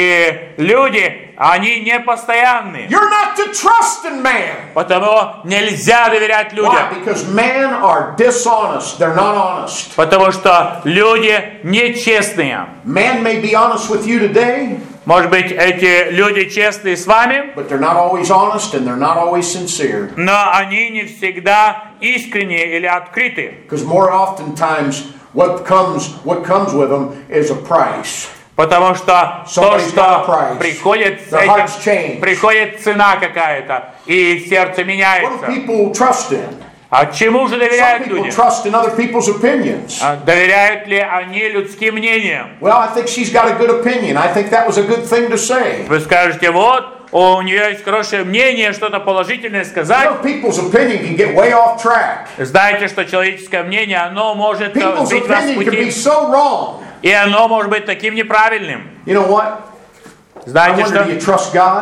И люди, они непостоянны. You're not to trust in man. Потому нельзя доверять Why? людям. Because men are dishonest. They're not honest. Потому что люди нечестные. Man may be honest with you today, Может быть, эти люди честные с вами, but they're not always honest and they're not always sincere. но они не всегда искренние или открыты. Because more oftentimes what comes what comes with them is a price. Потому что то, Somebody's got a что price. приходит с Their hearts этим, change. приходит цена какая-то, и их сердце What do меняется. people trust in? А чему же Some доверяют people люди? trust in other people's opinions. А доверяют ли они людским мнениям? Well, I think she's got a good opinion. I think that was a good thing to say. Вы скажете: вот, у нее есть хорошее мнение, что-то положительное сказать. Other people's opinion can get way off track. Знаете, что человеческое мнение, оно может People's сбить вас с opinion can be пути, so wrong. и оно может быть таким неправильным. You know what? I Знаете wonder, do you что? trust God?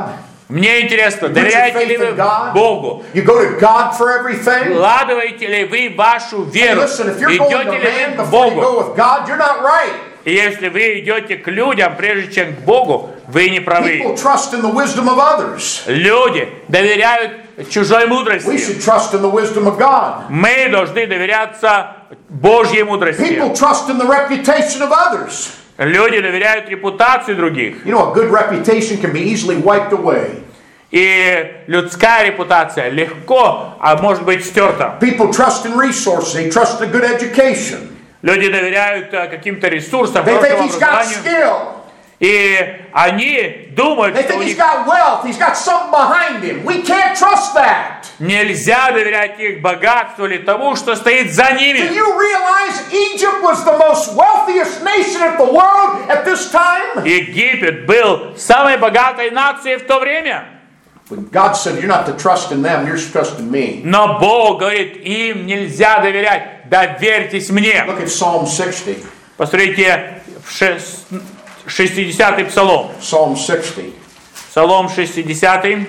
Мне интересно, You put your доверяете ли faith вы in God? Богу? You go to God for everything? Вкладываете ли вы вашу Hey, веру? listen, if you're going Идете to ли man вы к before you Богу? go with God, you're not right. И если вы идете к людям, прежде чем к Богу, вы не правы. People trust in the wisdom of others. Люди доверяют чужой We мудрости. should trust in the wisdom of God. Мы должны доверяться Божьей мудрости. People trust in the reputation of others. Люди доверяют репутации других. You know, a good reputation can be easily wiped away. И людская репутация легко, а может быть стерта. People trust in resources. They trust in a good education. Люди доверяют э, каким-то ресурсам, They think хорошему he's got образованию. skill. И они думают, They что think у he's них got wealth. He's got something behind him. We can't trust that. нельзя доверять их богатству или тому, что стоит за Do ними. you realize Egypt was the most wealthiest nation of the world at this time? Египет был самой богатой нацией в то время. But God said, you're not to trust in them, you're to trust in me. Но Бог говорит, им нельзя доверять, доверьтесь мне. Look at Psalm sixty. Посмотрите, в шест- шестидесятый псалом. Psalm sixty. Псалом шестидесятый.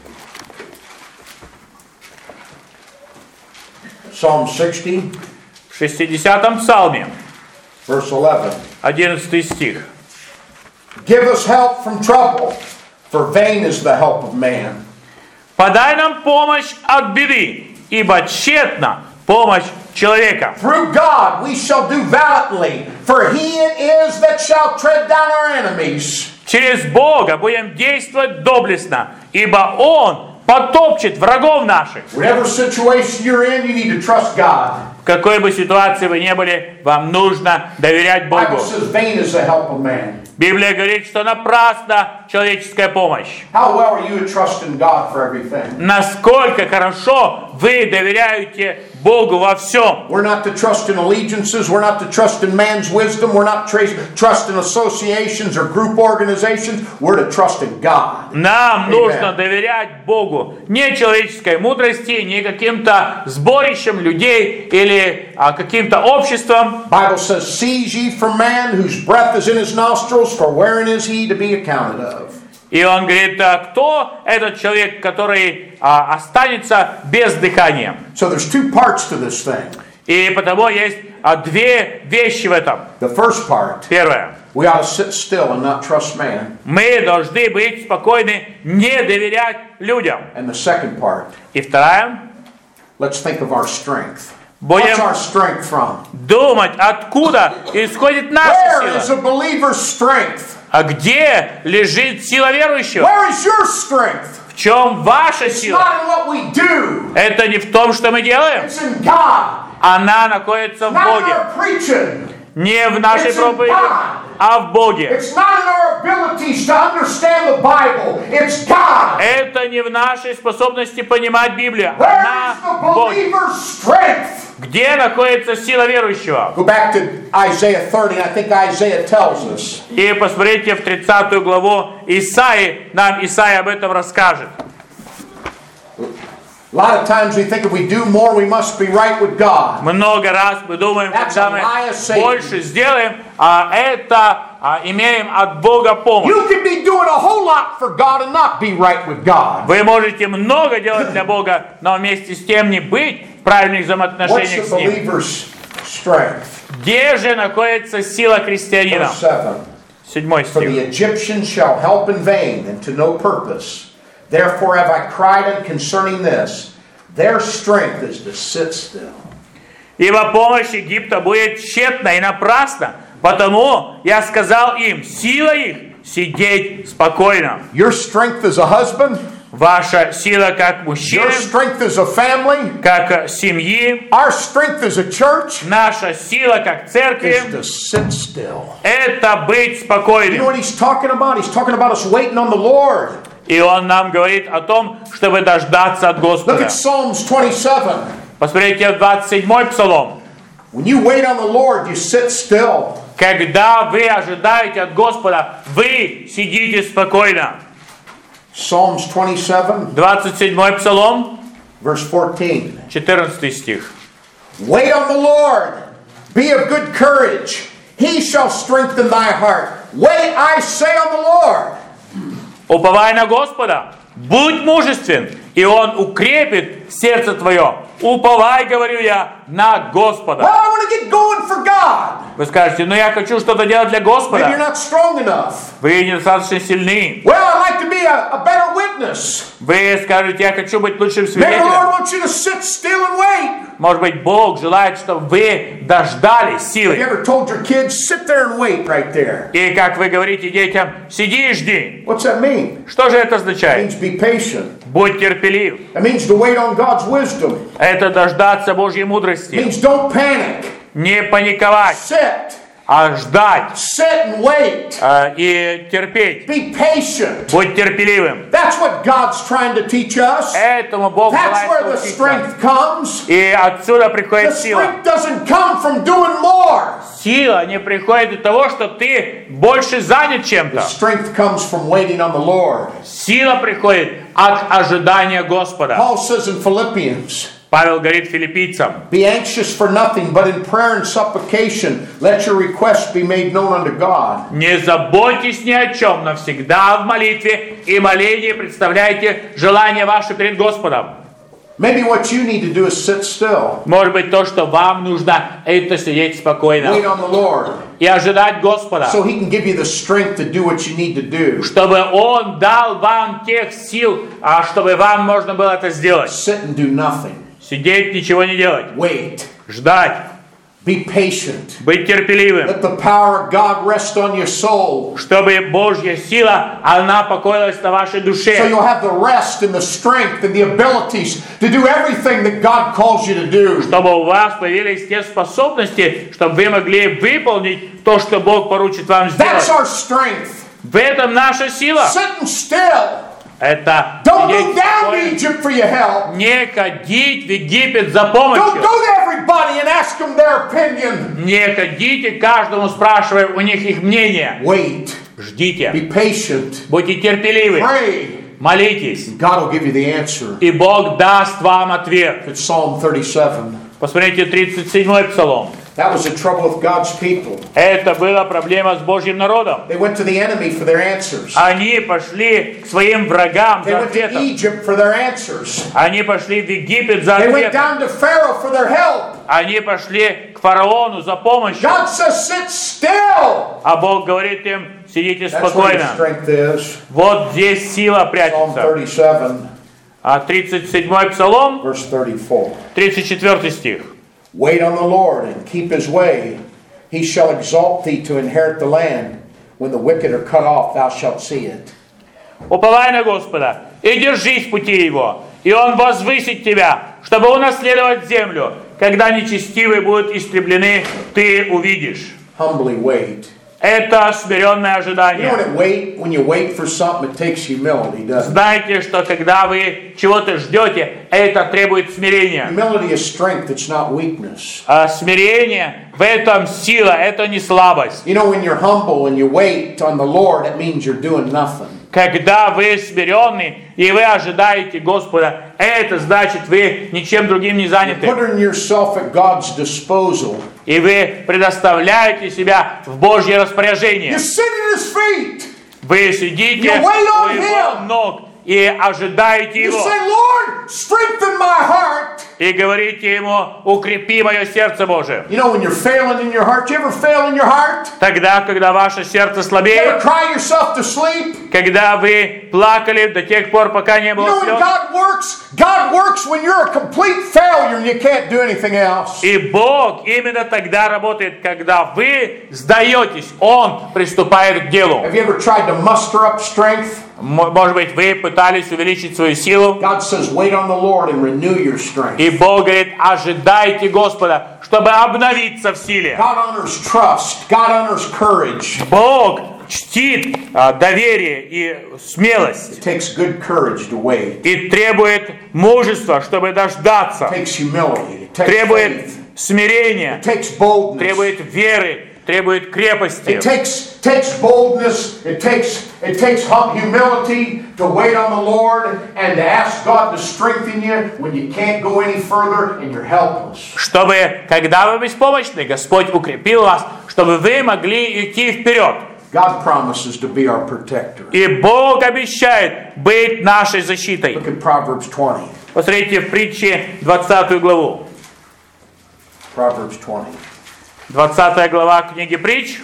Psalm sixty, В шестидесятом псалме, verse eleven. одиннадцатый стих. Give us help from trouble, for vain is the help of man. «Подай нам помощь от беды, ибо тщетна помощь человека». Through God we shall do valiantly, for he it is that shall tread down our enemies. Через Бога будем действовать доблестно, ибо Он потопчет врагов наших. Whatever situation you're in, you need to trust God. В какой бы ситуации вы ни были, вам нужно доверять The Bible Богу. says vain is the help of man. Библия говорит, что напрасна человеческая помощь. How well are you at trusting God for everything? Насколько хорошо вы доверяете Богу во всем. We're not to trust in allegiances. We're not to trust in man's wisdom. We're not to trust in associations or group organizations. We're to trust in God. Нам Amen. нужно доверять Богу. Не человеческой мудрости, не каким-то сборищам людей или а, каким-то обществам. Bible says, "Seize ye from man whose breath is in his nostrils, for wherein is he to be accounted of?" И он говорит, а кто этот человек, который а, останется без дыхания? So there's two parts to this thing. И потому есть а, две вещи в этом. The first part, Первое. we ought to sit still and not trust man. Мы должны быть спокойны, не доверять людям. And the second part, И второе. let's think of our strength. Будем What's our strength from? думать, откуда исходит наша Where is сила. a believer's strength? А где лежит сила верующего? Where is your strength? В чем ваша It's сила? not in what we do. Это не в том, что мы делаем. It's in God. Она находится в Not in Боге. our preaching. Не в нашей It's in проповеди, God. а в Боге. It's not in our abilities to understand the Bible. It's God. Это не в нашей способности понимать Библию. Where Она is the в Боге. believer's strength? Где находится сила верующего? Go back to Isaiah thirty. I think Isaiah tells us. И посмотрите в тридцатую главу Исаии. Нам Исаия об этом расскажет. A lot of times we think if we do more, we must be right with God. Много раз мы думаем, That's когда a мы lie of Satan. больше сделаем, а это а, имеем от Бога помощь. You can be doing a whole lot for God and not be right with God. Вы можете много делать для Бога, но вместе с тем не быть в правильных What's взаимоотношениях the с Ним. believer's strength? Где же находится сила христианина? Verse seven. Седьмой For the стих. Egyptians shall help in vain and to no purpose. Therefore have I cried unto concerning this. Their strength is to sit still. Ибо помощь Египта будет тщетна и напрасна, потому я сказал им, сила их сидеть спокойно. Your strength as a husband, Ваша сила как мужчины, your strength as a family, как семьи, our strength as a church наша сила как is церкви, to sit still. это быть You know спокойным. what he's talking about? He's talking about us waiting on the Lord. И он нам говорит о том, чтобы дождаться от Look Господа. at Psalms twenty-seven. Посмотрите двадцать седьмой псалом. When you wait on the Lord, you sit still. Когда вы ожидаете от Господа, вы сидите спокойно. Psalms twenty-seven, двадцать седьмой псалом, verse fourteen. четырнадцатый стих. Wait on the Lord. Be of good courage. He shall strengthen thy heart. Wait, I say, on the Lord. Уповай на Господа, Будь мужествен, и Он укрепит сердце твое. Уповай, говорю я, на Господа. Well, I want to get going for God. Вы скажете, ну я хочу что-то делать для Maybe you're Господа. not strong enough. Вы недостаточно сильны. Well, I'd like to be a, a better witness. Вы скажете, я хочу быть лучшим Maybe the свидетелем. Lord wants you to sit still and wait. Может быть, Бог желает, чтобы вы дождались Have you силы. ever told your kids, sit there and wait right there? И как вы говорите детям, сиди и жди. What's that mean? Что же это It означает? means be patient. Будь терпелив. It means to wait on God's wisdom. Это дождаться Божьей It мудрости. means don't panic. Не паниковать, Sit. а ждать Sit and wait. э, и терпеть. Be patient. Будь терпеливым. That's what God's trying to teach us. Этому Бог That's желает where the научить нас. strength comes. И отсюда The приходит сила. strength doesn't come from doing more. Сила не приходит от того, что ты больше занят The чем-то. strength comes from waiting on the Lord. Сила приходит от ожидания Господа. Paul says in Philippians, Павел говорит филиппийцам: be anxious for nothing, but in prayer and supplication, let your requests be made known unto God. не заботьтесь ни о чем, но всегда в молитве и молении представляйте желания ваши перед Господом. Maybe what you need to do is sit still. Может быть, то, что вам нужно, это сидеть Wait спокойно on the Lord и ожидать Господа, so He can give you the strength to do what you need to do. чтобы Он дал вам тех сил, а чтобы вам можно было это сделать. Sit and do nothing. Сидеть, ничего не делать. Wait. Ждать. Be patient. Быть терпеливым. Let the power of God rest on your soul, Чтобы Божья сила, она покоилась на вашей so душе. you'll have the rest and the strength and the abilities to do everything that God calls you to do. Чтобы у вас появились те способности, чтобы вы могли выполнить то, что Бог поручит вам That's сделать. our strength. В этом наша сила. Sitting still. Это Don't сидеть go down to спокойно. Egypt for your help. Не ходить в Египет за Don't помощью. go to everybody and ask them their opinion. Не ходите каждому, спрашивая у них их мнение. Wait. Ждите. Be patient. Будьте терпеливы. Pray. Молитесь. God will give you the answer. И Бог даст вам ответ. It's Psalm thirty-seven. Посмотрите тридцать седьмой псалом. That was the trouble with God's people. Это была проблема с Божьим народом. They went to the enemy for their answers. Они пошли к своим врагам They за went to ответом. Egypt for their answers. Они пошли в Египет за They went ответом. down to Pharaoh for their help. Они пошли к фараону за помощью. God says, sit still. А Бог говорит им: сидите That's where the спокойно. strength is. Вот здесь сила Psalm прячется. thirty-seven, А тридцать седьмой псалом, verse thirty-four. тридцать четвёртый стих. Wait on the Lord and keep His way. He shall exalt thee to inherit the land. When the wicked are cut off, thou shalt see it. Уповай на Господа и держись пути Его, и Он возвысит тебя, чтобы унаследовать землю. Когда нечестивые будут истреблены, ты увидишь. Humbly wait. Это смиренное You know ожидание. when it wait, when you wait for something, it takes humility, doesn't it? Знаете, что когда вы чего-то ждете, это требует смирения. Humility is strength, it's not weakness. А смирение в этом сила, это не слабость. You know, when you're humble and you wait on the Lord, it means you're doing nothing. Когда вы смиренны и вы ожидаете Господа, это значит, вы ничем другим не заняты. Putting yourself at God's disposal. И вы предоставляете себя в Божье распоряжение. You sit at His feet. Вы сидите You wait on у Его Him. ног и ожидаете You Его. say, Lord, strengthen my heart. И говорите Ему: укрепи мое сердце Божие. You know, when you're failing in your heart, you ever fail in your heart? Тогда, когда ваше сердце You ever слабеет, cry yourself to sleep? когда вы плакали до тех пор, пока не You было know, when слез. God works, God works when you're a complete failure and you can't do anything else. И Бог именно тогда работает, когда вы сдаетесь. Он приступает к делу. Have you ever tried to muster up strength? М- Может быть, вы пытались увеличить свою силу. God says, wait on the Lord and renew your strength. И Бог говорит: ожидайте Господа, чтобы обновиться в силе. God honors trust. God honors courage. Бог чтит а, доверие и смелость. It takes good courage to wait. И требует мужества, чтобы дождаться. It takes humility. It takes Требует faith. смирения. It takes boldness. Требует веры. Требует крепости. It takes takes boldness. It takes it takes hum- humility to wait on the Lord and to ask God to strengthen you when you can't go any further and you're helpless. Чтобы, когда вы беспомощны, Господь укрепил вас, чтобы вы могли идти вперед. God promises to be our protector. И Бог обещает быть нашей защитой. Look at Proverbs twenty. Посмотрите в притче двадцатую главу. Proverbs twenty. двадцатая глава книги Притч.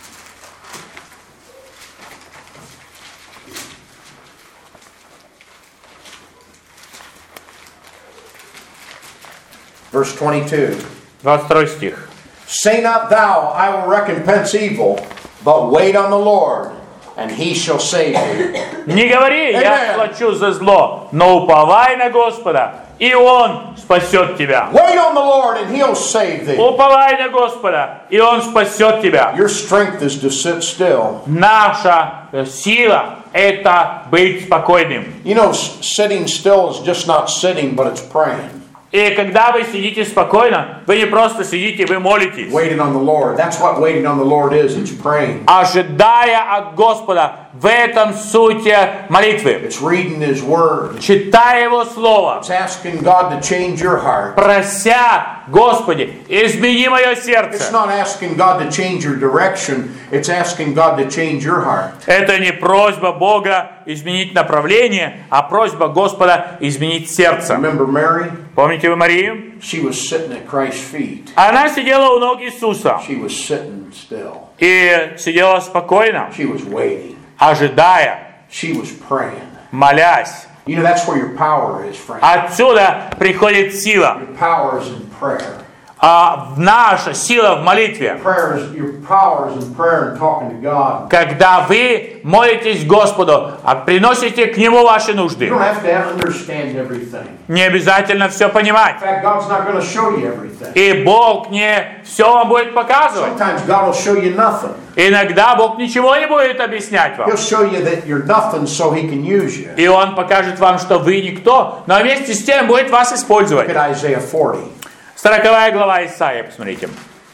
Verse twenty-two. двадцать второй стих. Say not thou, I will recompense evil, but wait on the Lord, and he shall save thee. Не говори, я Amen. плачу за зло, но уповай на Господа, и Он спасет тебя. Wait on the Lord, and he'll save thee. Уповай на Господа, и Он спасет тебя. Your strength is to sit still. Наша сила – это быть спокойным. You know, s- sitting still is just not sitting, but it's praying. И когда вы сидите спокойно, вы не просто сидите, вы молитесь. Waiting on the Lord. That's what waiting on the Lord is. It's praying. Ожидая от Господа, в этом суть молитвы. It's reading His Word. Читая Его Слово, It's asking God to change your heart. прося, Господи, измени мое It's сердце. not asking God to change your direction. It's asking God to change your heart. Это не просьба Бога изменить направление, а просьба Господа изменить сердце. Remember Mary? Помните вы Марию? She was sitting at Christ's feet. Она сидела у ног Иисуса She was sitting still. и сидела спокойно, She was waiting. ожидая, She was praying. молясь. You know, that's where your power is, friend. Отсюда приходит сила. Your power is in prayer. А наша сила в молитве. Prayer is your power is in prayer and talking to God. Когда вы молитесь Господу, а приносите к Нему ваши You нужды. don't have to understand everything. Не обязательно все понимать. In fact, God's not going to show you everything. И Бог не все вам будет показывать. Sometimes God will show you nothing. Иногда Бог ничего не будет объяснять вам. He'll show you that you're nothing so He can use you. И Он покажет вам, что вы никто, но вместе с тем будет вас Look использовать. at Isaiah forty. Сороковая глава Исаия, посмотрите.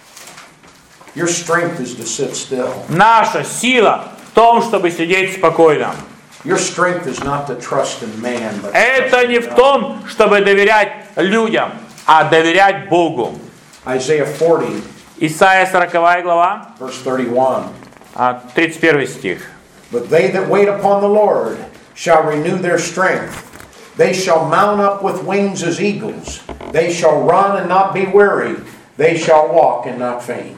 Your strength is to sit still. Наша сила в том, чтобы сидеть спокойно. Your strength is not to trust in man, but to Это trust не in в God. том, чтобы доверять людям, а доверять Богу. Isaiah forty, Исаия сороковая глава, verse thirty-one. а, тридцать первый стих. But they that wait upon the Lord shall renew their strength. They shall mount up with wings as eagles. They shall run and not be weary. They shall walk and not faint.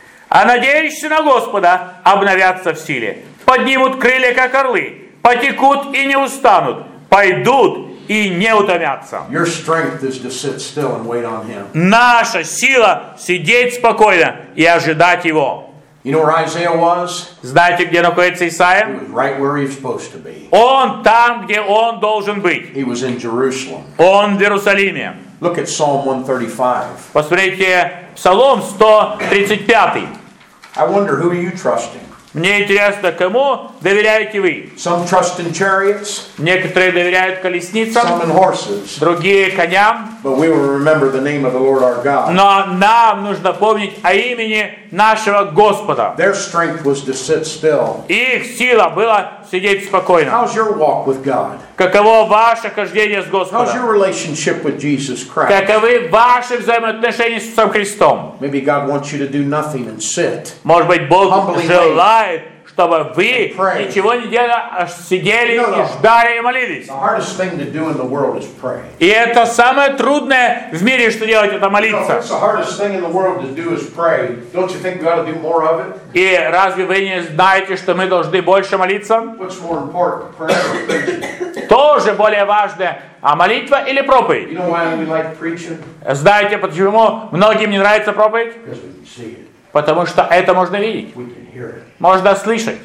А надеющиеся на Господа обновятся в силе. Поднимут крылья, как орлы. Потекут и не устанут. Пойдут и не утомятся. Your strength is to sit still and wait on Him. Наша сила сидеть спокойно и ожидать Его. You know where Isaiah was? Знаете, где находится He Исаия? was right where he was supposed to be. Он там, где он должен быть. He was in Jerusalem. Он в Иерусалиме. Look at Psalm one thirty-five. Посмотрите, Псалом сто тридцать пять. I wonder, who are you trusting? Мне интересно, кому доверяете вы? Some trust in chariots, Некоторые доверяют some колесницам, in horses. другие коням. But we will remember the name of the Lord our God. Но нам нужно помнить о имени нашего Господа. Their strength was to sit still. Их сила была сидеть спокойно. How's your walk with God? Каково ваше хождение с How's your Господом? relationship with Jesus Christ? Каковы ваши взаимоотношения с Иисусом Христом? Maybe God wants you to do nothing and sit. Может быть, Бог Humbly желает, чтобы вы pray. ничего не делали, а сидели No, no. и ждали и молились. The hardest thing to do in the world is pray. И это самое трудное в мире, что делать, это You know, if молиться. it's the hardest thing in the world to do is pray, don't you think we ought to do more of it? И разве вы не знаете, что мы должны больше молиться? What's more important, prayer or preaching? Тоже более важное, а молитва или проповедь? You know why we like preaching? Знаете, почему многим не нравится проповедь? Because we can see it. Потому что это можно видеть, We can hear it. можно слышать.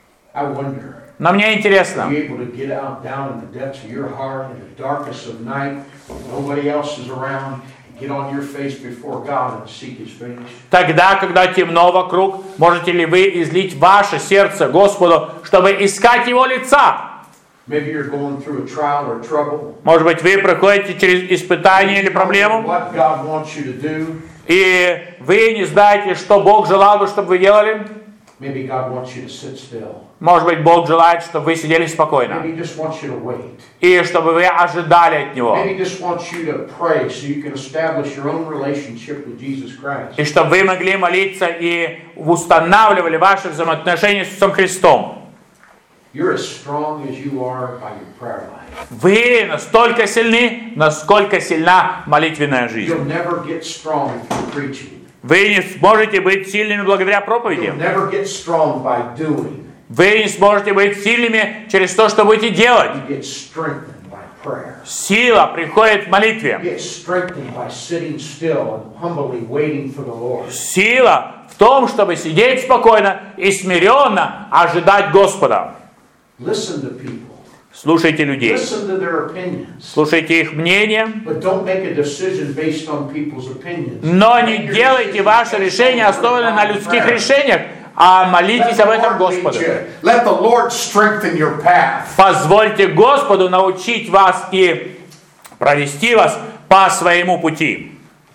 I wonder, Но мне are интересно, you able to get out down in the depths of your heart in the darkness of night when nobody else is around and get on your face before God and seek His face? тогда, когда темно вокруг, можете ли вы излить ваше сердце Господу, чтобы искать Его лица? Maybe you're going through a trial or trouble. Может быть, вы проходите через испытание или проблему, What God wants you to do. и вы не знаете, что Бог желал бы, чтобы вы делали? Maybe God wants you to sit still. Может быть, Бог желает, чтобы вы сидели спокойно. Maybe He just wants you to wait. И чтобы вы ожидали от Него. Maybe He just wants you to pray so you can establish your own relationship with Jesus Christ. И чтобы вы могли молиться и устанавливали ваши взаимоотношения с Иисусом Христом. You're as strong as you are by your prayer life. Вы настолько сильны, насколько сильна молитвенная жизнь. You'll never get strong through preaching. Вы не сможете быть сильными благодаря You'll проповеди. never get strong by doing. Вы не сможете быть сильными через то, что будете делать. You get strengthened by prayer. Сила приходит в молитве. You get strengthened by sitting still and humbly waiting for the Lord. Сила в том, чтобы сидеть спокойно и смиренно ожидать Господа. Listen to people. Слушайте людей. Listen to their opinions. Слушайте их мнение. But don't make a decision based on people's opinions. Но не Make your делайте decision ваше based решение, on основанное на your людских prayer. решениях, а молитесь Let об the этом Lord Господу. lead you. Let the Lord strengthen your path. Позвольте Господу научить вас и провести вас по своему пути.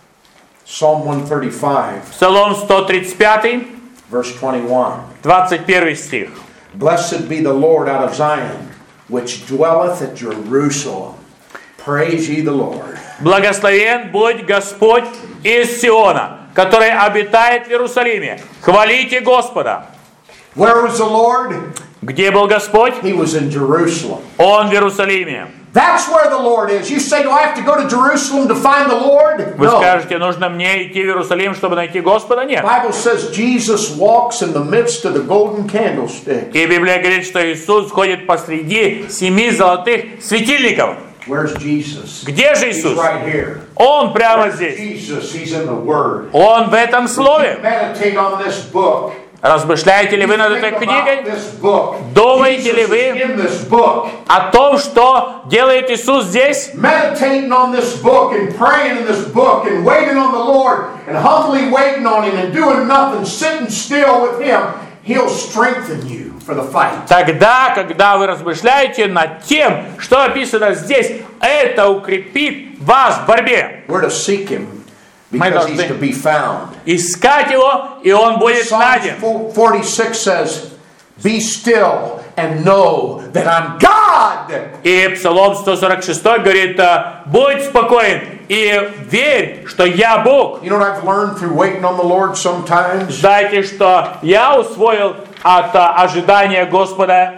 Psalm one thirty-five, Псалом сто тридцать пять, verse twenty-one. двадцать первый стих. Blessed be the Lord out of Zion, which dwelleth at Jerusalem. Praise ye the Lord. Благословен будь Господь из Сиона, который обитает в Иерусалиме. Хвалите Господа. Where was the Lord? Где был Господь? He was in Jerusalem. Он в Иерусалиме. That's where the Lord is. You say, do I have to go to Jerusalem to find the Lord? Вы No. скажете, нужно мне идти в Иерусалим, чтобы найти Господа? Нет. The Bible says Jesus walks in the midst of the golden candlestick. И Библия говорит, что Иисус ходит посреди семи золотых светильников. Where's Jesus? Где же He's Иисус? right here. Он прямо Where's здесь. Jesus? He's in the Word. Он в этом слове. Meditate on this book. Размышляете ли вы над этой Think книгой? about this book. Думаете ли Jesus вы is in this book. о том, что делает Иисус здесь? Meditating on this book and praying in this book and waiting on the Lord and humbly waiting on Him and doing nothing, sitting still with Him, He'll strengthen you for the fight. Тогда, когда вы размышляете над тем, что описано здесь, это укрепит вас в борьбе. We're to seek Him Мы because He's должны to be found. искать Его, и Он будет найден. Psalms forty-six says, be still and know that I'm God. И Псалом сто сорок шесть говорит, будь спокоен и верь, что я Бог. You know what I've learned through waiting on the Lord sometimes? Знаете, что я усвоил от ожидания Господа?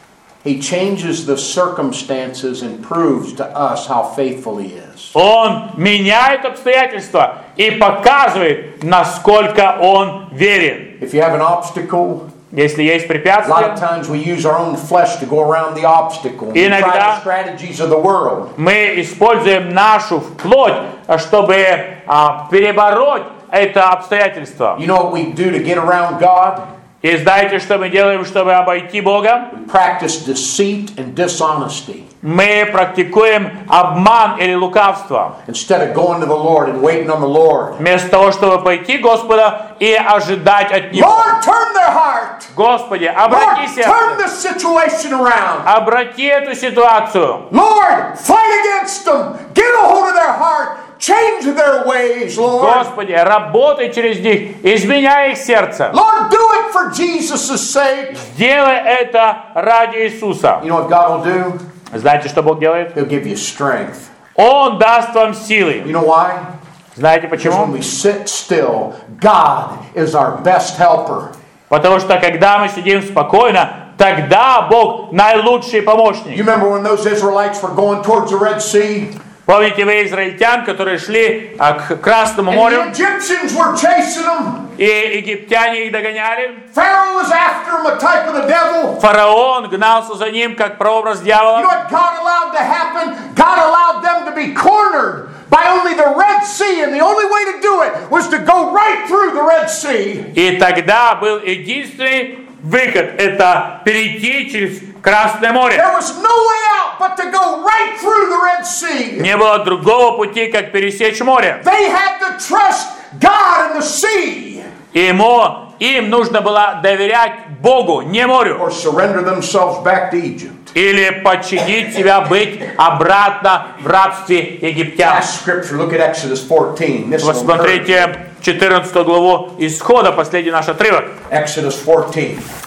He changes the circumstances and proves to us how faithful He is. Он меняет обстоятельства и показывает, насколько Он верен. If you have an obstacle, Если есть a lot препятствия, of times we use our own flesh to go around the obstacle. We try Иногда the strategies of the world. мы используем нашу плоть, чтобы а, перебороть это обстоятельство. You know what we do to get around God? И знаете, что мы делаем, чтобы обойти Бога? We practice deceit and dishonesty. Мы практикуем обман или лукавство. Instead of going to the Lord and waiting on the Lord. Вместо того, чтобы пойти к Господу и ожидать от Него. Lord, turn their heart. Господи, обрати Lord, turn сердце. this situation around. Обрати эту ситуацию. Lord, fight against them. Get a hold of their heart. Change their ways, Lord. Господи, работай через них, изменяй их сердце. Lord, do it for Jesus' sake. Сделай это ради Иисуса. You know what God will do? Знаете, что Бог делает? He'll give you strength. Он даст вам силы. You know why? Знаете Because when почему? we sit still, God is our best helper. Потому что когда мы сидим спокойно, тогда Бог наилучший You помощник. remember when those Israelites were going towards the Red Sea? Помните вы израильтян, которые шли а, к Красному And морю, the Egyptians were chasing them. и египтяне их догоняли? Pharaoh was after them, a type of the devil. Фараон гнался за ним, как прообраз You know дьявола. what God allowed to happen? God allowed them to be cornered by only the Red Sea, and the only way to do it was to go right through the Red Sea. И тогда был единственный выход – это перейти через Красное море. There was no way out but to go right through the Red Sea. Не было другого пути, как пересечь море. They had to trust God in the sea, И ему, им нужно было доверять Богу, не морю. or surrender themselves back to Egypt. Или подчинить себя быть обратно в рабстве египтян. Last scripture, look at Exodus fourteen. This will encourage you. Посмотрите четырнадцатую главу Исхода, последний наш отрывок. Exodus fourteen.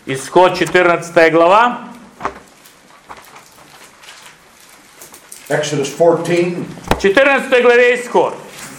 Исход четырнадцатая глава. Exodus fourteen, В четырнадцатой главе Исход.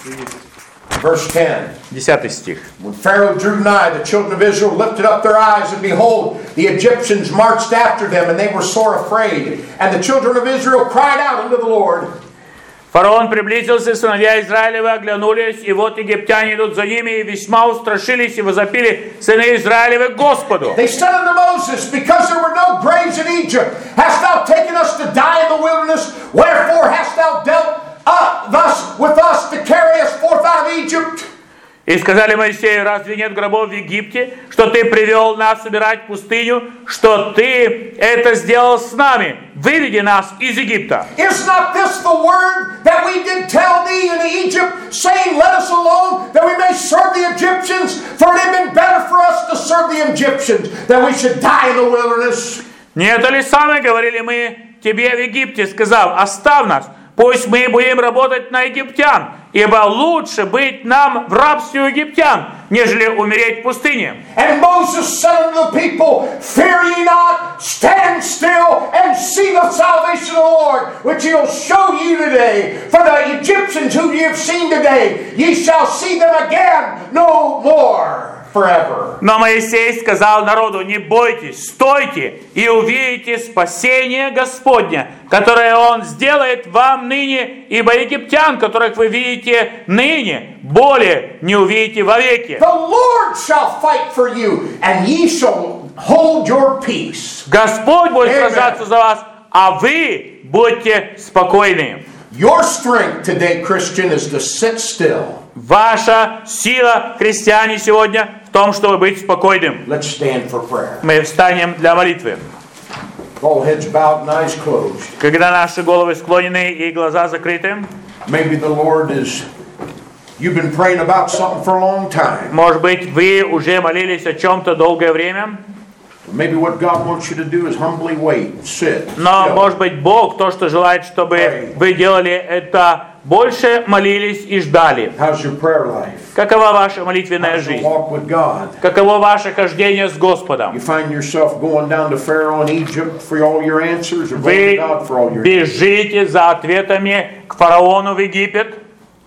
verse ten. десятый стих. When Pharaoh drew nigh, the children of Israel lifted up their eyes, and behold, the Egyptians marched after them, and they were sore afraid. And the children of Israel cried out unto the Lord. Фараон приблизился, сыновья Израилевы оглянулись, и вот египтяне идут за ними, и весьма устрашились, и возопили сыны Израилевы к Господу. They said unto Moses, because there were no graves in Egypt, hast thou taken us to die in the wilderness? Wherefore hast thou dealt uh, thus with us to carry us forth out of Egypt? И сказали Моисею: разве нет гробов в Египте, что ты привел нас собирать пустыню, что ты это сделал с нами, выведи нас из Египта? Is not this the word that we did tell thee in Egypt, saying, let us alone, that we may serve the Egyptians? For it had been better for us to serve the Egyptians, than we should die in the wilderness. Не это ли самое говорили мы тебе в Египте, сказав: оставь нас, пусть мы будем работать на египтян, ибо лучше быть нам в рабстве у египтян, нежели умереть в пустыне. And Moses said unto the people, fear ye not, stand still and see the salvation of the Lord, which he'll show you today. For the Egyptians whom ye have seen today, ye shall see them again no more. Forever. Но Моисей сказал народу: не бойтесь, стойте и увидите спасение Господня, которое Он сделает вам ныне, ибо египтян, которых вы видите ныне, более не увидите вовеки. The Lord shall fight for you, and ye shall hold your peace. Господь будет Amen. сражаться за вас, а вы будьте спокойны. Your strength today, Christian, is to sit still. Ваша сила, христиане, сегодня в том, чтобы быть спокойным. Let's stand for prayer. Мы встанем для молитвы. All heads bowed and eyes closed. Когда наши головы склонены и глаза закрыты, Maybe the Lord is, you've been praying about something for a long time. может быть, вы уже молились о чем-то долгое время, Maybe what God wants you to do is humbly wait, sit. но, still. может быть, Бог то, что желает, чтобы вы делали это, больше молились и ждали. How's your prayer life? Какова ваша молитвенная How's your жизнь? walk with God? Каково ваше хождение с Господом? You find yourself going down to Pharaoh in Egypt for all your answers, or going to Вы God for all your answers? бежите за ответами к фараону в Египет?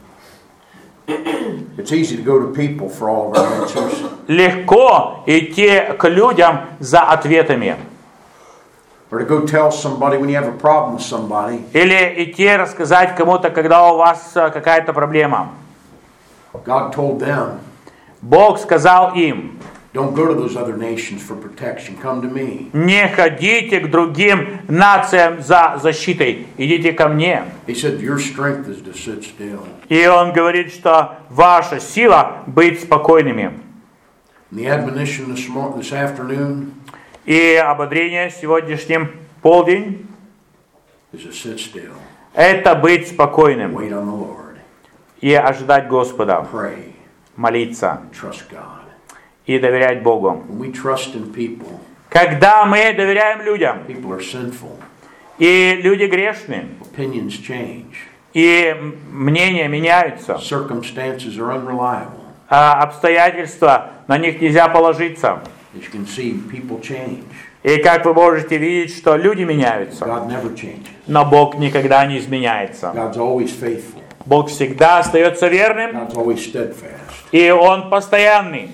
It's easy to go to people for all of our answers. Легко идти к людям за ответами. Or to go tell somebody when you have a problem with somebody. Или идти рассказать кому-то, когда у вас какая-то проблема. God told them, Бог сказал им: don't go to those other nations for protection. Come to me. не ходите к другим нациям за защитой, идите ко мне. He said, your strength is to sit still. И он говорит, что ваша сила быть спокойными. And the admonition this, mor- this afternoon И ободрение сегодняшним полдень is to sit still. это быть спокойным Wait on the Lord. и ожидать Господа, Pray. молиться Trust God. и доверять Богу. When we trust in people, Когда мы доверяем людям, people are sinful. и люди грешны, Opinions change. и мнения меняются, Circumstances are unreliable. а обстоятельства, на них нельзя положиться. As you can see, people change. И как вы можете видеть, что люди меняются, God never changes. но Бог никогда не изменяется. God's always faithful. Бог всегда остается верным, God's always steadfast. и Он постоянный.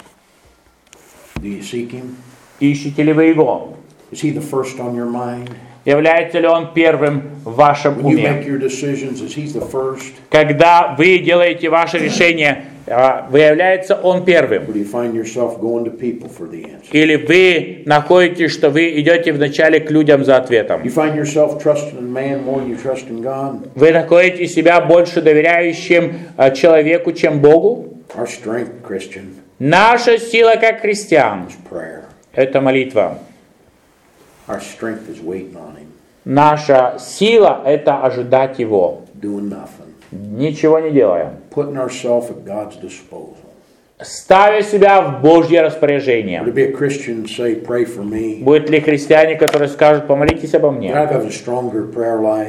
Do you seek Him? Ищете ли вы Его? Is He the first on your mind? Является ли Он первым в вашем When you make уме? your decisions, is He the first? Когда вы делаете ваше решение, выявляется Он первым? Or do you find yourself going to people for the answer? Или вы находите, что вы идете вначале к людям за ответом? You find yourself trusting in man more than you trust in God? Вы находите себя больше доверяющим э, человеку, чем Богу? Our strength, Christian, Наша сила как христиан is prayer. – это молитва. Our strength is waiting on Him, Наша сила – это ожидать Его, doing nothing, ничего не делая, putting ourselves at God's disposal. ставя себя в Божье Or to распоряжение. be a Christian and say, pray for me. Будут ли христиане, которые скажут: помолитесь обо That мне? I have a stronger prayer life.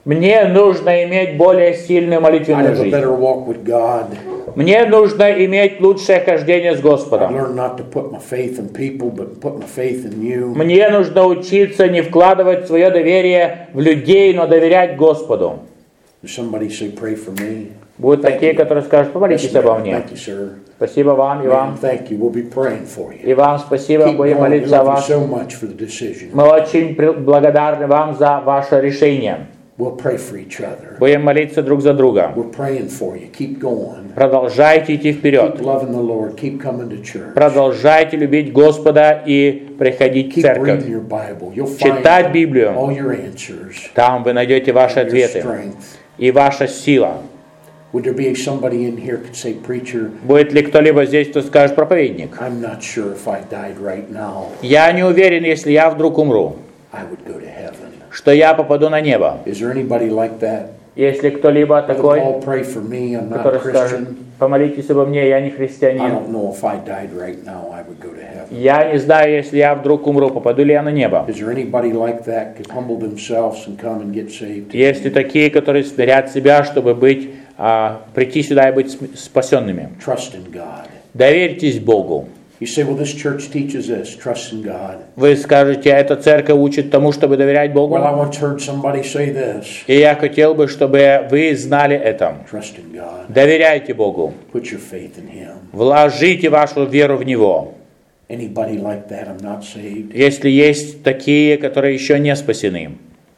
Мне нужно иметь более сильную I'd молитвенную have a жизнь. better walk with God. Мне нужно иметь лучшее хождение с I've Господом. learned not to put my faith in people, but put my faith in you. Мне нужно учиться не вкладывать свое доверие в людей, но доверять Господу. Somebody say, pray for me. Будут такие, которые скажут, помолитесь обо мне. Thank you, sir. Спасибо вам и Man, вам. thank you. We'll be praying for you. И вам спасибо, Keep будем going. We молиться о love you вас. so much for the decision. Мы очень при- благодарны вам за ваше решение. We'll pray for each other. Будем молиться друг за друга. We're praying for you. Keep going. Продолжайте идти вперед. Keep loving the Lord. Keep coming to church. Продолжайте любить Господа и приходить в Keep церковь. reading your Bible. You'll Читать find Библию. all your answers, Там вы найдете ваши your ответы strength. и ваша сила. Would there be somebody in here could say, preacher, Будет ли кто-либо здесь, кто скажет, проповедник? I'm not sure if I died right now, Я не уверен, если я вдруг умру, I would go to heaven. что я попаду на небо. Is there anybody like that? Если кто-либо Brother такой, Paul, pray for me. I'm not a который скажет, Christian. помолитесь обо мне, я не I христианин. don't know if I died right now, I would go to heaven. Я не знаю, если я вдруг умру, попаду ли я на небо. Is there anybody like that could humble themselves and come and get saved? Есть ли такие, которые смирят себя, чтобы быть, а, прийти сюда и быть см- спасенными? Trust in God. Доверьтесь Богу. You say, well, this church teaches this, trust in God. Вы скажете, эта церковь учит тому, чтобы доверять Богу. Well, I once heard somebody say this, И я хотел бы, чтобы вы знали это. trust in God. Доверяйте Богу. Put your faith in Him. Вложите вашу веру в Него. Anybody like that, I'm not saved. Если есть такие, которые еще не спасены.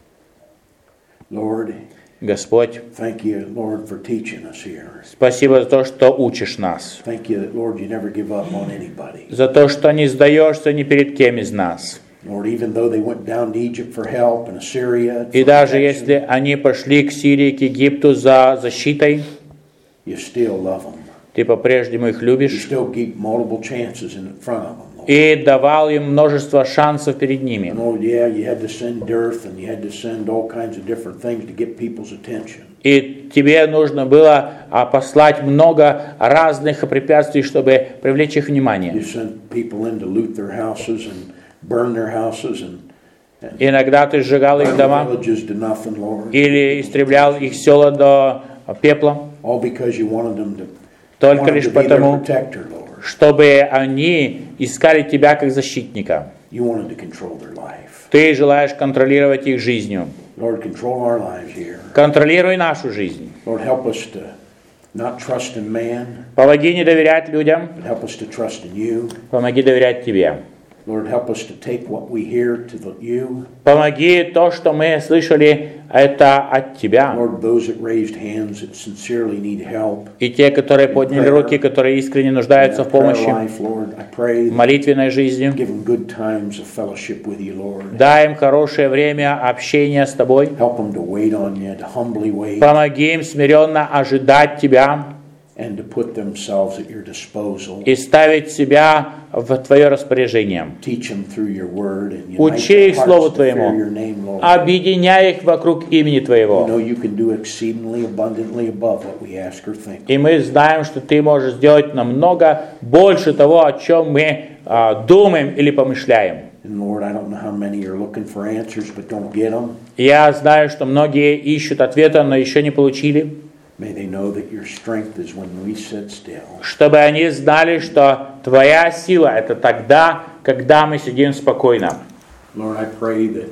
Lord, Господь, thank you, Lord, for teaching us here. спасибо за то, что учишь нас. Thank you that, Lord, you never give up on anybody. За то, что не сдаешься ни перед кем из нас. Lord, even though they went down to Egypt for help and Assyria, И for даже protection, если они пошли к Сирии, к Египту за защитой, you still love them. ты по-прежнему их You любишь still keep multiple chances in front of them, Lord. и давал им множество шансов перед ними. And Lord, yeah, you had to send dearth and you had to send all kinds of different things to get people's attention. И тебе нужно было а, послать много разных препятствий, чтобы привлечь их You внимание. sent people in to loot their houses and burn their houses and, and Иногда ты сжигал их burn дома the villages to nothing, Lord. или истреблял их села до пепла, All because you wanted them to, только wanted лишь to be their потому, protector, Lord. чтобы они искали тебя как защитника. You wanted to control their life. Ты желаешь контролировать их жизнью. Lord, control our lives here. Контролируй нашу жизнь. Lord, help us to not trust in man, Помоги не доверять людям, but help us to trust in you. помоги доверять тебе. Lord, help us to take what we hear to the, you. Помоги то, что мы слышали, это от тебя. Lord, those that raised hands that sincerely need help. И те, которые подняли руки, которые искренне нуждаются In в their prayer помощи, life, Lord, I pray в that молитвенной жизни, give them good times of fellowship with you, Lord. дай им хорошее время общения с тобой. Help them to wait on you, to humbly wait, Помоги им смиренно ожидать тебя and to put themselves at your disposal. и ставить себя в твое распоряжение. Teach them through your word and unite Учи their их Слову hearts to fear Твоему. your name, Lord. Объединяй их вокруг имени We Твоего. know you can do exceedingly abundantly above what we ask or think. И мы знаем, что Ты можешь сделать намного больше того, о чем мы а, думаем или помышляем. And Lord, I don't know how many are looking for answers but don't get them. Я знаю, что многие ищут ответа, но еще не получили. May they know that your strength is when we sit still. Чтобы они знали, что Твоя сила – это тогда, когда мы сидим спокойно. Lord, I pray that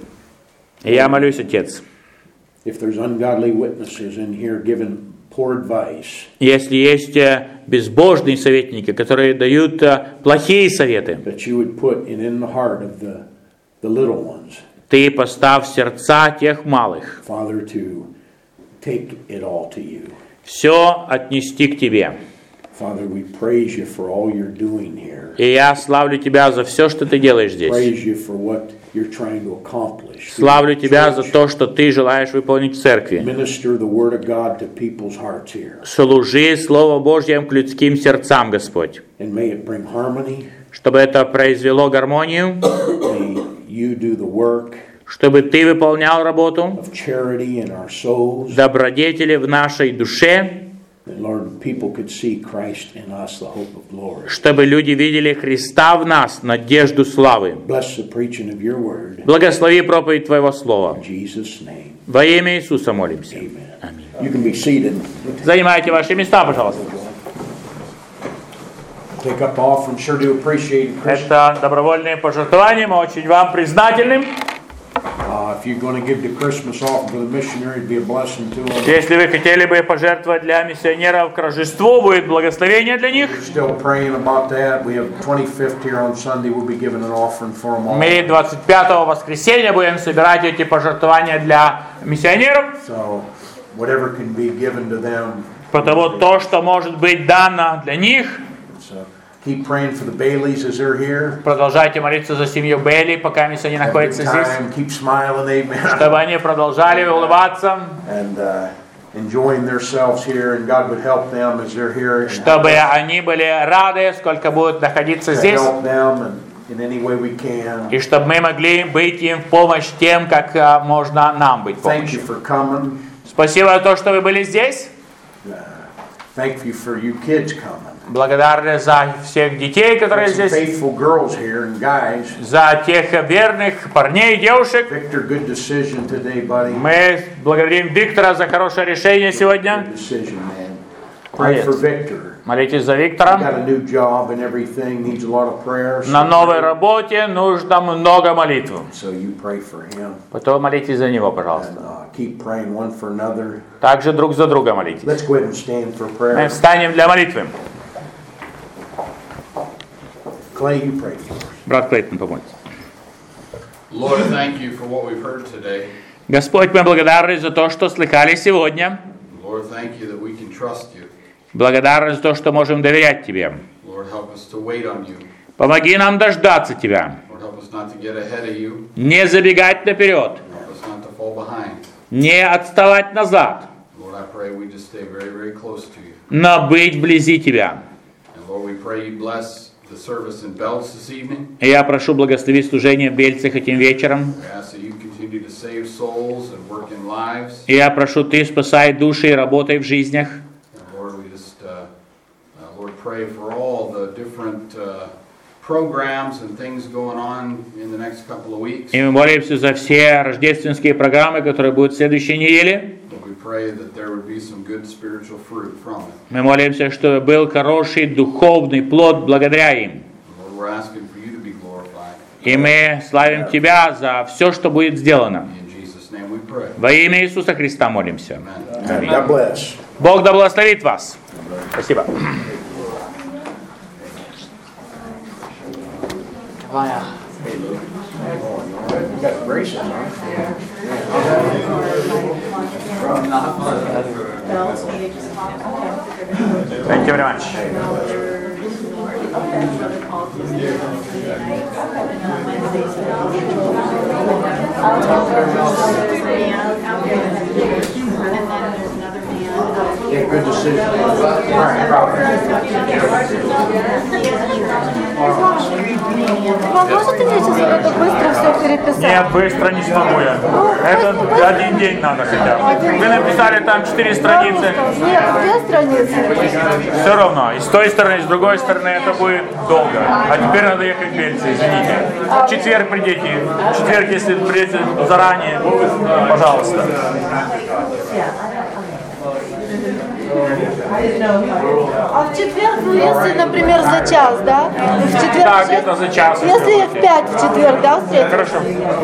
И я молюсь, Отец, if there's ungodly witnesses in here giving poor advice, если есть э, безбожные советники, которые дают э, плохие советы, that you would put it in the heart of the, the little ones, Ты поставь сердца тех малых, Father, to take it all to you. все отнести к Тебе. Father, we praise you for all you're doing here. И я славлю Тебя за все, что Ты делаешь здесь. Praise you for what you're trying to accomplish. Славлю Тебя за то, что Ты желаешь выполнить в церкви. Minister the word of God to people's hearts here. Служи Слово Божьим к людским сердцам, Господь. And may it bring harmony. Чтобы это произвело гармонию, May you do the work чтобы Ты выполнял работу, of charity in our souls. добродетели в нашей душе. And Lord, чтобы люди видели Христа в нас, надежду славы. Благослови проповедь Твоего Слова. Во имя Иисуса молимся. Аминь. Занимайте ваши места, пожалуйста. Это добровольные пожертвования, мы очень вам признательны. Если вы хотели бы пожертвовать для миссионеров к Рождеству, будет благословение для них. Мы двадцать пятого воскресенья будем собирать эти пожертвования для миссионеров. Потому то, что может быть дано для них. Keep praying for the Baileys as they're here. Продолжайте молиться за семью Бейли, пока они находятся здесь. Keep smiling, amen. Чтобы они продолжали улыбаться. And uh, enjoying themselves here, and God would help them as they're here. Чтобы они были рады, сколько будут находиться здесь. Help them in any way we can. И чтобы мы могли быть им в помощь тем, как uh, можно нам быть в помощью. Thank you for coming. Спасибо за то, что вы были здесь. Uh, thank you for you kids coming. Благодарны за всех детей, которые здесь, за тех верных парней и девушек. Victor, good decision today, buddy. Мы благодарим Виктора за хорошее решение сегодня. Good decision, man. Pray for Victor. Молитесь за Виктора. Got a new job and everything, needs a lot of prayers. На новой работе нужно много молитв. So you pray for him. Потом молитесь за него, пожалуйста. And, uh, keep praying one for another. Также друг за друга молитесь. Let's go ahead and stand for prayer. Мы встанем для молитвы. Clay, you pray for us. Брат Клейтон, помолится. Lord, thank you for what we've heard today. Господь, мы благодарны за то, что слыхали сегодня. Lord, thank you that we can trust you. Благодарны за то, что можем доверять Тебе. Lord, help us to wait on you. Помоги нам дождаться Тебя. Lord, help us not to get ahead of you. Не забегать наперед. Help us not to fall behind. Не отставать назад. Lord, I pray we just stay very, very close to you. Но быть вблизи Тебя. And Lord, we pray you bless the service in Belts this evening. И я прошу благослови служение в Бельцах этим вечером. We ask that you continue to save souls and work in lives. И я прошу, Ты спасай души и работай в жизнях. And Lord, we just, uh, uh, Lord, pray for all the different uh, programs and things going on in the next couple of weeks. И мы молимся за все рождественские программы, которые будут в следующей неделе. We pray that there would be some good spiritual fruit from it. Мы молимся, чтобы был хороший духовный плод благодаря им. Lord, we're asking for you to be glorified. И мы славим Тебя за все, что будет сделано. In Jesus' name we pray. Во имя Иисуса Христа молимся. Amen. God bless. Бог да благословит вас. Спасибо. Thank you very much. Yeah, good decision. Можете мне сейчас это быстро все переписать? Нет, быстро не смогу я. Это один день надо хотя бы. Вы написали там четыре страницы. Нет, две страницы. Все равно. И с той стороны, и с другой стороны это будет долго. А теперь надо ехать в Бельцы, извините. В четверг придите. В четверг, если придете заранее, пожалуйста. А в четверг, ну если, например, за час, да? В четверг Да, в где-то за час. Если в пять в четверг, да, встретимся? Хорошо.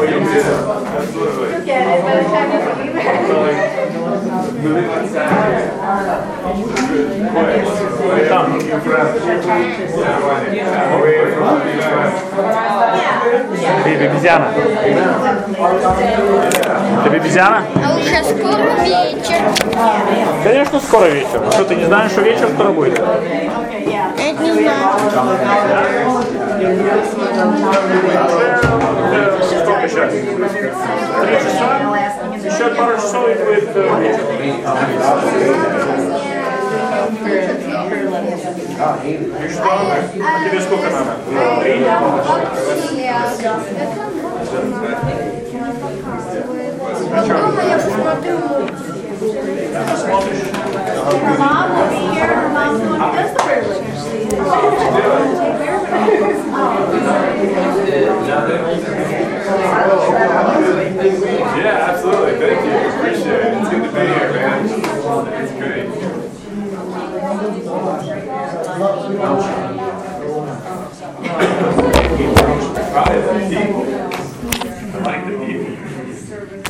Там. Ты бебезяна? Ты бебезяна? А уже скоро вечер. Конечно, скоро вечер. Что, ты не знаешь, что вечер скоро будет? Я не знаю. Сколько сейчас? Три часа? Еще пару часов и будет вечер. И что? А тебе сколько надо? Три? Дома я посмотрю. Смотришь? Мама, Thank you. Appreciate it. It's good to be here, man. It's great. Probably the deep